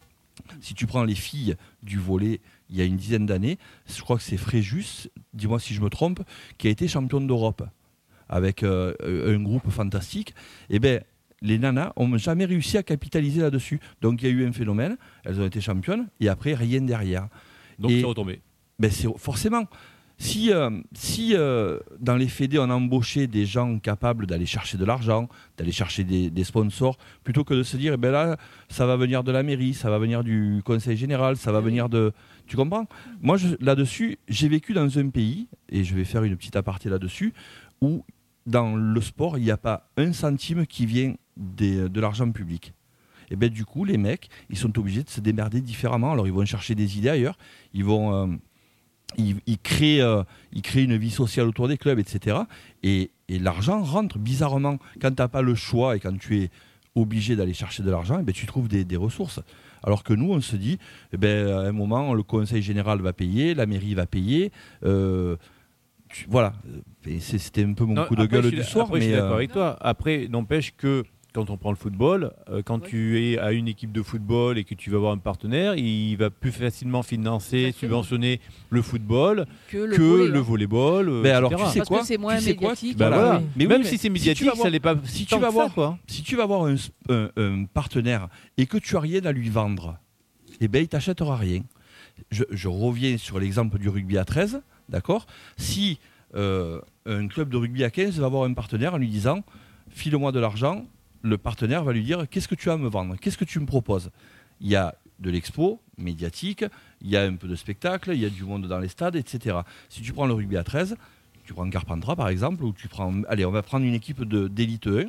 Si tu prends les filles du volley, il y a une dizaine d'années, je crois que c'est Fréjus, dis-moi si je me trompe, qui a été championne d'Europe avec euh, un groupe fantastique. Et bien, les nanas n'ont jamais réussi à capitaliser là-dessus. Donc il y a eu un phénomène, elles ont été championnes, et après rien derrière. Donc et, c'est retombé. Ben, c'est forcément. Si, euh, si euh, dans les fédés, on a embauché des gens capables d'aller chercher de l'argent, d'aller chercher des, des sponsors, plutôt que de se dire, eh ben là, ça va venir de la mairie, ça va venir du conseil général, ça va venir de... Tu comprends ? Moi, je, là-dessus, j'ai vécu dans un pays, et je vais faire une petite aparté là-dessus, où dans le sport, il n'y a pas un centime qui vient des, de l'argent public. Et bien du coup, les mecs, ils sont obligés de se démerder différemment. Alors, ils vont chercher des idées ailleurs, ils vont... Euh, Ils, ils, créent, euh, ils créent une vie sociale autour des clubs, et cetera. Et, et l'argent rentre bizarrement. Quand tu n'as pas le choix et quand tu es obligé d'aller chercher de l'argent, eh ben, tu trouves des, des ressources. Alors que nous, on se dit, eh ben, à un moment, le conseil général va payer, la mairie va payer. Euh, tu, voilà. Et c'était un peu mon non, coup de gueule du soir. Après, mais je suis d'accord euh... avec toi. Après, n'empêche que quand on prend le football, euh, quand ouais. tu es à une équipe de football et que tu vas avoir un partenaire, il va plus facilement financer, Exactement. subventionner le football que le, que volley, le volleyball. Mais alors, tu sais Parce quoi que c'est moins tu sais médiatique. Bah voilà. oui. Mais Même oui, si c'est médiatique, si ça n'est pas. Si tu vas voir, ça, quoi. Si tu vas voir un, un, un partenaire et que tu as rien à lui vendre, eh ben il t'achètera rien. Je, je reviens sur l'exemple du rugby à treize, d'accord ? Si euh, un club de rugby à quinze va avoir un partenaire en lui disant, file-moi de l'argent. Le partenaire va lui dire, qu'est-ce que tu as à me vendre ? Qu'est-ce que tu me proposes ? Il y a de l'expo médiatique, il y a un peu de spectacle, il y a du monde dans les stades, et cetera. Si tu prends le rugby à treize, tu prends Carpentras par exemple, ou tu prends, allez, on va prendre une équipe de, d'élite un,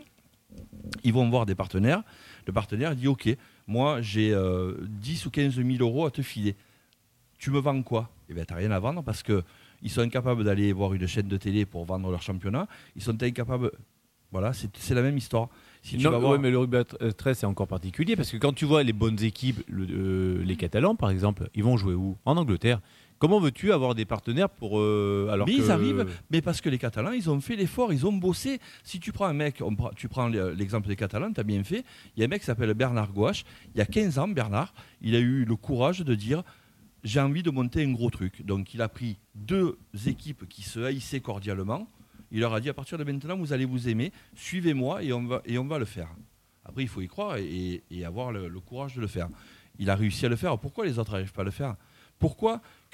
ils vont voir des partenaires, le partenaire dit, ok, moi j'ai euh, dix ou quinze mille euros à te filer. Tu me vends quoi ? Eh bien, tu n'as rien à vendre parce qu'ils sont incapables d'aller voir une chaîne de télé pour vendre leur championnat, ils sont incapables... Voilà, c'est, c'est la même histoire. Si tu non, vas voir... ouais, mais le rugby à treize, c'est encore particulier parce que quand tu vois les bonnes équipes, le, euh, les Catalans par exemple, ils vont jouer où ? En Angleterre. Comment veux-tu avoir des partenaires pour. Euh, alors mais que... ils arrivent, mais parce que les Catalans, ils ont fait l'effort, ils ont bossé. Si tu prends un mec, on, tu prends l'exemple des Catalans, tu as bien fait. Il y a un mec qui s'appelle Bernard Gouache. Il y a quinze ans, Bernard, il a eu le courage de dire j'ai envie de monter un gros truc. Donc il a pris deux équipes qui se haïssaient cordialement. Il leur a dit à partir de maintenant, vous allez vous aimer, suivez-moi et on va, et on va le faire. Après, il faut y croire et, et avoir le, le courage de le faire. Il a réussi à le faire. Pourquoi les autres n'arrivent pas à le faire ? Pourquoi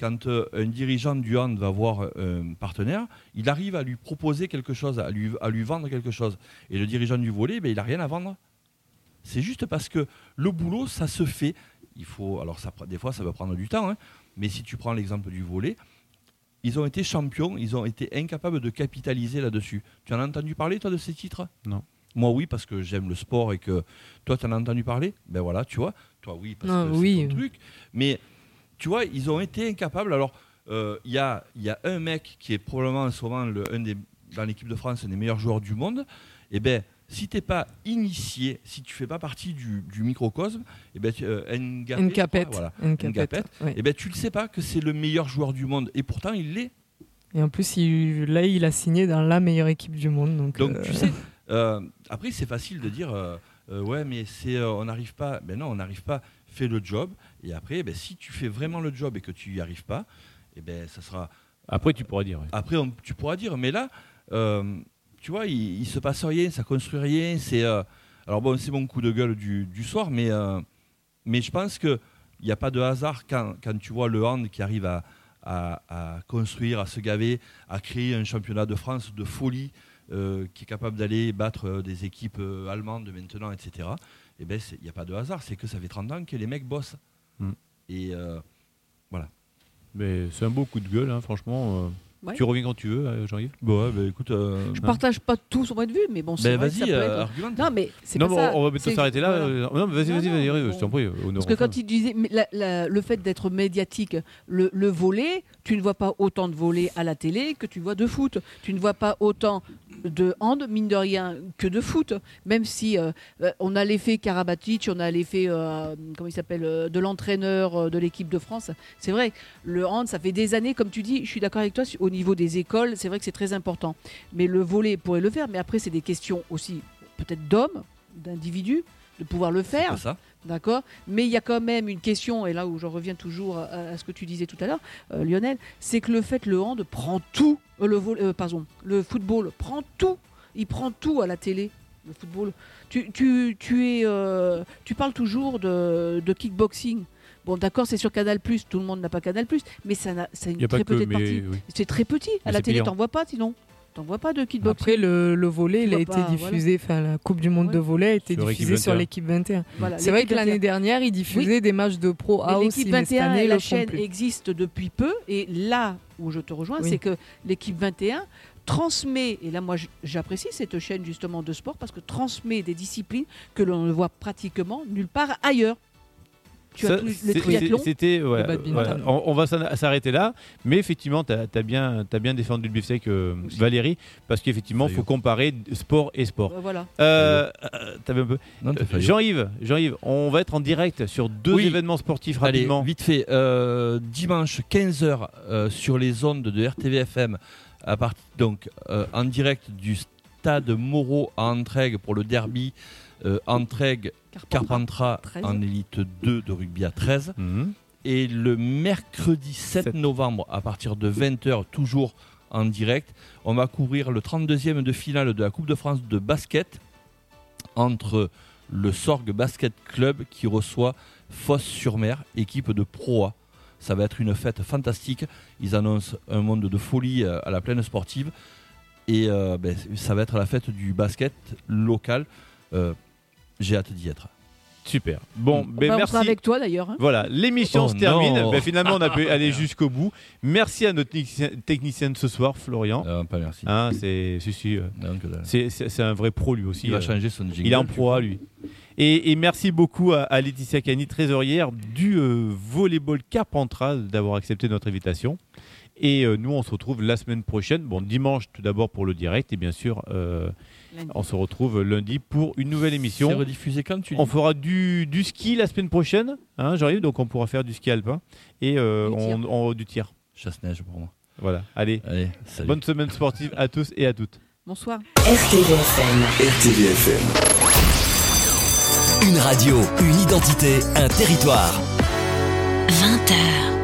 quand euh, un dirigeant du hand va voir un partenaire, il arrive à lui proposer quelque chose, à lui, à lui vendre quelque chose. Et le dirigeant du volley, ben, il n'a rien à vendre. C'est juste parce que le boulot, ça se fait. Il faut, alors ça, des fois, ça va prendre du temps, hein, mais si tu prends l'exemple du volley, ils ont été champions, ils ont été incapables de capitaliser là-dessus. Tu en as entendu parler, toi, de ces titres ? Non. Moi, oui, parce que j'aime le sport et que toi, tu en as entendu parler. Ben voilà, tu vois. Toi, oui, parce non, que oui. c'est ton truc. Mais, tu vois, ils ont été incapables. Alors, il euh, y, a, y a un mec qui est probablement souvent le, un des, dans l'équipe de France, un des meilleurs joueurs du monde. Eh bien, si tu n'es pas initié, si tu ne fais pas partie du, du microcosme, eh ben, euh, Ngapé, Ngapet, voilà, Ngapet, Ngapet, ouais. eh ben, tu ne le sais pas que c'est le meilleur joueur du monde. Et pourtant, il l'est. Et en plus, il, là, il a signé dans la meilleure équipe du monde. Donc, donc euh... tu sais, euh, après, c'est facile de dire euh, euh, ouais, mais c'est, euh, on n'arrive pas. Ben non, on n'arrive pas. Fais le job. Et après, ben, si tu fais vraiment le job et que tu n'y arrives pas, eh ben, ça sera. Après, tu pourras dire. Ouais. Après, on, tu pourras dire. Mais là, euh, tu vois, il, il se passe rien, ça construit rien. C'est, euh, alors bon, c'est mon coup de gueule du, du soir, mais, euh, mais je pense qu'il n'y a pas de hasard quand, quand tu vois le hand qui arrive à. À, à construire, à se gaver, à créer un championnat de France de folie euh, qui est capable d'aller battre euh, des équipes euh, allemandes maintenant, et cetera. Et ben, il n'y a pas de hasard, c'est que ça fait trente ans que les mecs bossent. Mm. Et euh, voilà. Mais c'est un beau coup de gueule, hein, franchement. Euh, ouais. Tu reviens quand tu veux, euh, Jean-Yves. Bon, ouais, bah, écoute. Euh, je partage pas tout son point de vue, mais bon, c'est ben, vrai vas-y, que ça peut euh, être... argumente. Non, mais c'est non, pas bon, ça. on va peut-être s'arrêter là. voilà. Euh, non, mais vas-y, non, vas-y, non, vas-y, bon. je t'en prie. Parce que quand il disait mais la, la, le fait d'être médiatique, le, le volley, tu ne vois pas autant de volley à la télé que tu vois de foot. Tu ne vois pas autant de hand, mine de rien, que de foot. Même si euh, on a l'effet Karabatic, on a l'effet, euh, comment il s'appelle, euh, de l'entraîneur euh, de l'équipe de France. C'est vrai, le hand, ça fait des années, comme tu dis, je suis d'accord avec toi, au niveau des écoles, c'est vrai que c'est très important. Mais le volley pourrait le faire. Mais après, c'est des questions aussi, peut-être d'hommes, d'individus, de pouvoir le faire. C'est ça. D'accord, mais il y a quand même une question, et là où je reviens toujours à, à ce que tu disais tout à l'heure, euh, Lionel, c'est que le fait le hand prend tout, euh, le, vol, euh, pardon, le football prend tout, il prend tout à la télé, le football. Tu, tu, tu, es, euh, tu parles toujours de, de kickboxing. Bon, d'accord, c'est sur Canal plus, tout le monde n'a pas Canal plus, mais ça a, ça a une très petite partie. Oui. C'est très petit, à mais la télé, payant. T'en vois pas sinon. T'en vois pas de kickboxing. Après, le, le volley, il a été pas, diffusé, enfin, voilà. La Coupe du Monde ouais. de volley a été sur diffusée sur l'équipe vingt et un. Voilà, c'est vrai que l'année dernière, ils diffusaient oui. des matchs de pro house. L'équipe vingt et un, année, la chaîne plus. existe depuis peu. Et là où je te rejoins, oui. c'est que l'équipe vingt et un transmet, et là moi j'apprécie cette chaîne justement de sport, parce que transmet des disciplines que l'on ne voit pratiquement nulle part ailleurs. Tu ça, as plus le triathlon, c'était, voilà, voilà. On, on va s'arrêter là, mais effectivement, tu as, as, bien, as bien défendu le beefsteak, euh, Valérie, parce qu'effectivement, il faut comparer sport et sport. Euh, voilà. Euh, euh, un peu... non, euh, Jean-Yves, Jean-Yves, on va être en direct sur deux oui. événements sportifs rapidement. Allez, vite fait, euh, dimanche quinze heures euh, sur les ondes de R T V F M, à part, donc euh, en direct du stade Moreau à Entraigues pour le derby. Euh, Entraigues Carpentras en élite deux de rugby à treize. Mmh. Et le mercredi sept novembre à partir de vingt heures, toujours en direct, on va couvrir le trente-deuxième de finale de la Coupe de France de basket entre le Sorgues Basket Club qui reçoit Fos-sur-Mer, équipe de Pro A. Ça va être une fête fantastique. Ils annoncent un monde de folie à la plaine sportive. Et euh, ben, ça va être la fête du basket local. Euh, J'ai hâte d'y être. Super. Bon, mmh. ben bah, on merci. sera avec toi d'ailleurs. Hein. Voilà, l'émission oh se termine. Ben, finalement, on a pu aller jusqu'au bout. Merci à notre technicien de ce soir, Florian. Euh, pas merci. Hein, c'est, si, si, euh, non, c'est, c'est, c'est un vrai pro lui aussi. Il va euh, changer son jingle. Il est en pro lui. Et, et merci beaucoup à, à Laetitia Cani, trésorière du euh, volleyball Carpentras, d'avoir accepté notre invitation. Et euh, nous, on se retrouve la semaine prochaine. Bon, dimanche tout d'abord pour le direct et bien sûr. Euh, On se retrouve lundi pour une nouvelle émission. C'est rediffusé quand tu dis. On fera du, du ski la semaine prochaine, hein, j'arrive, donc on pourra faire du ski alpin et euh, du, tir. On, on, du tir. Chasse-neige pour moi. Voilà, allez, allez salut. Bonne semaine sportive à tous et à toutes. Bonsoir. R T V F M. R T V F M. Une radio, une identité, un territoire. vingt heures.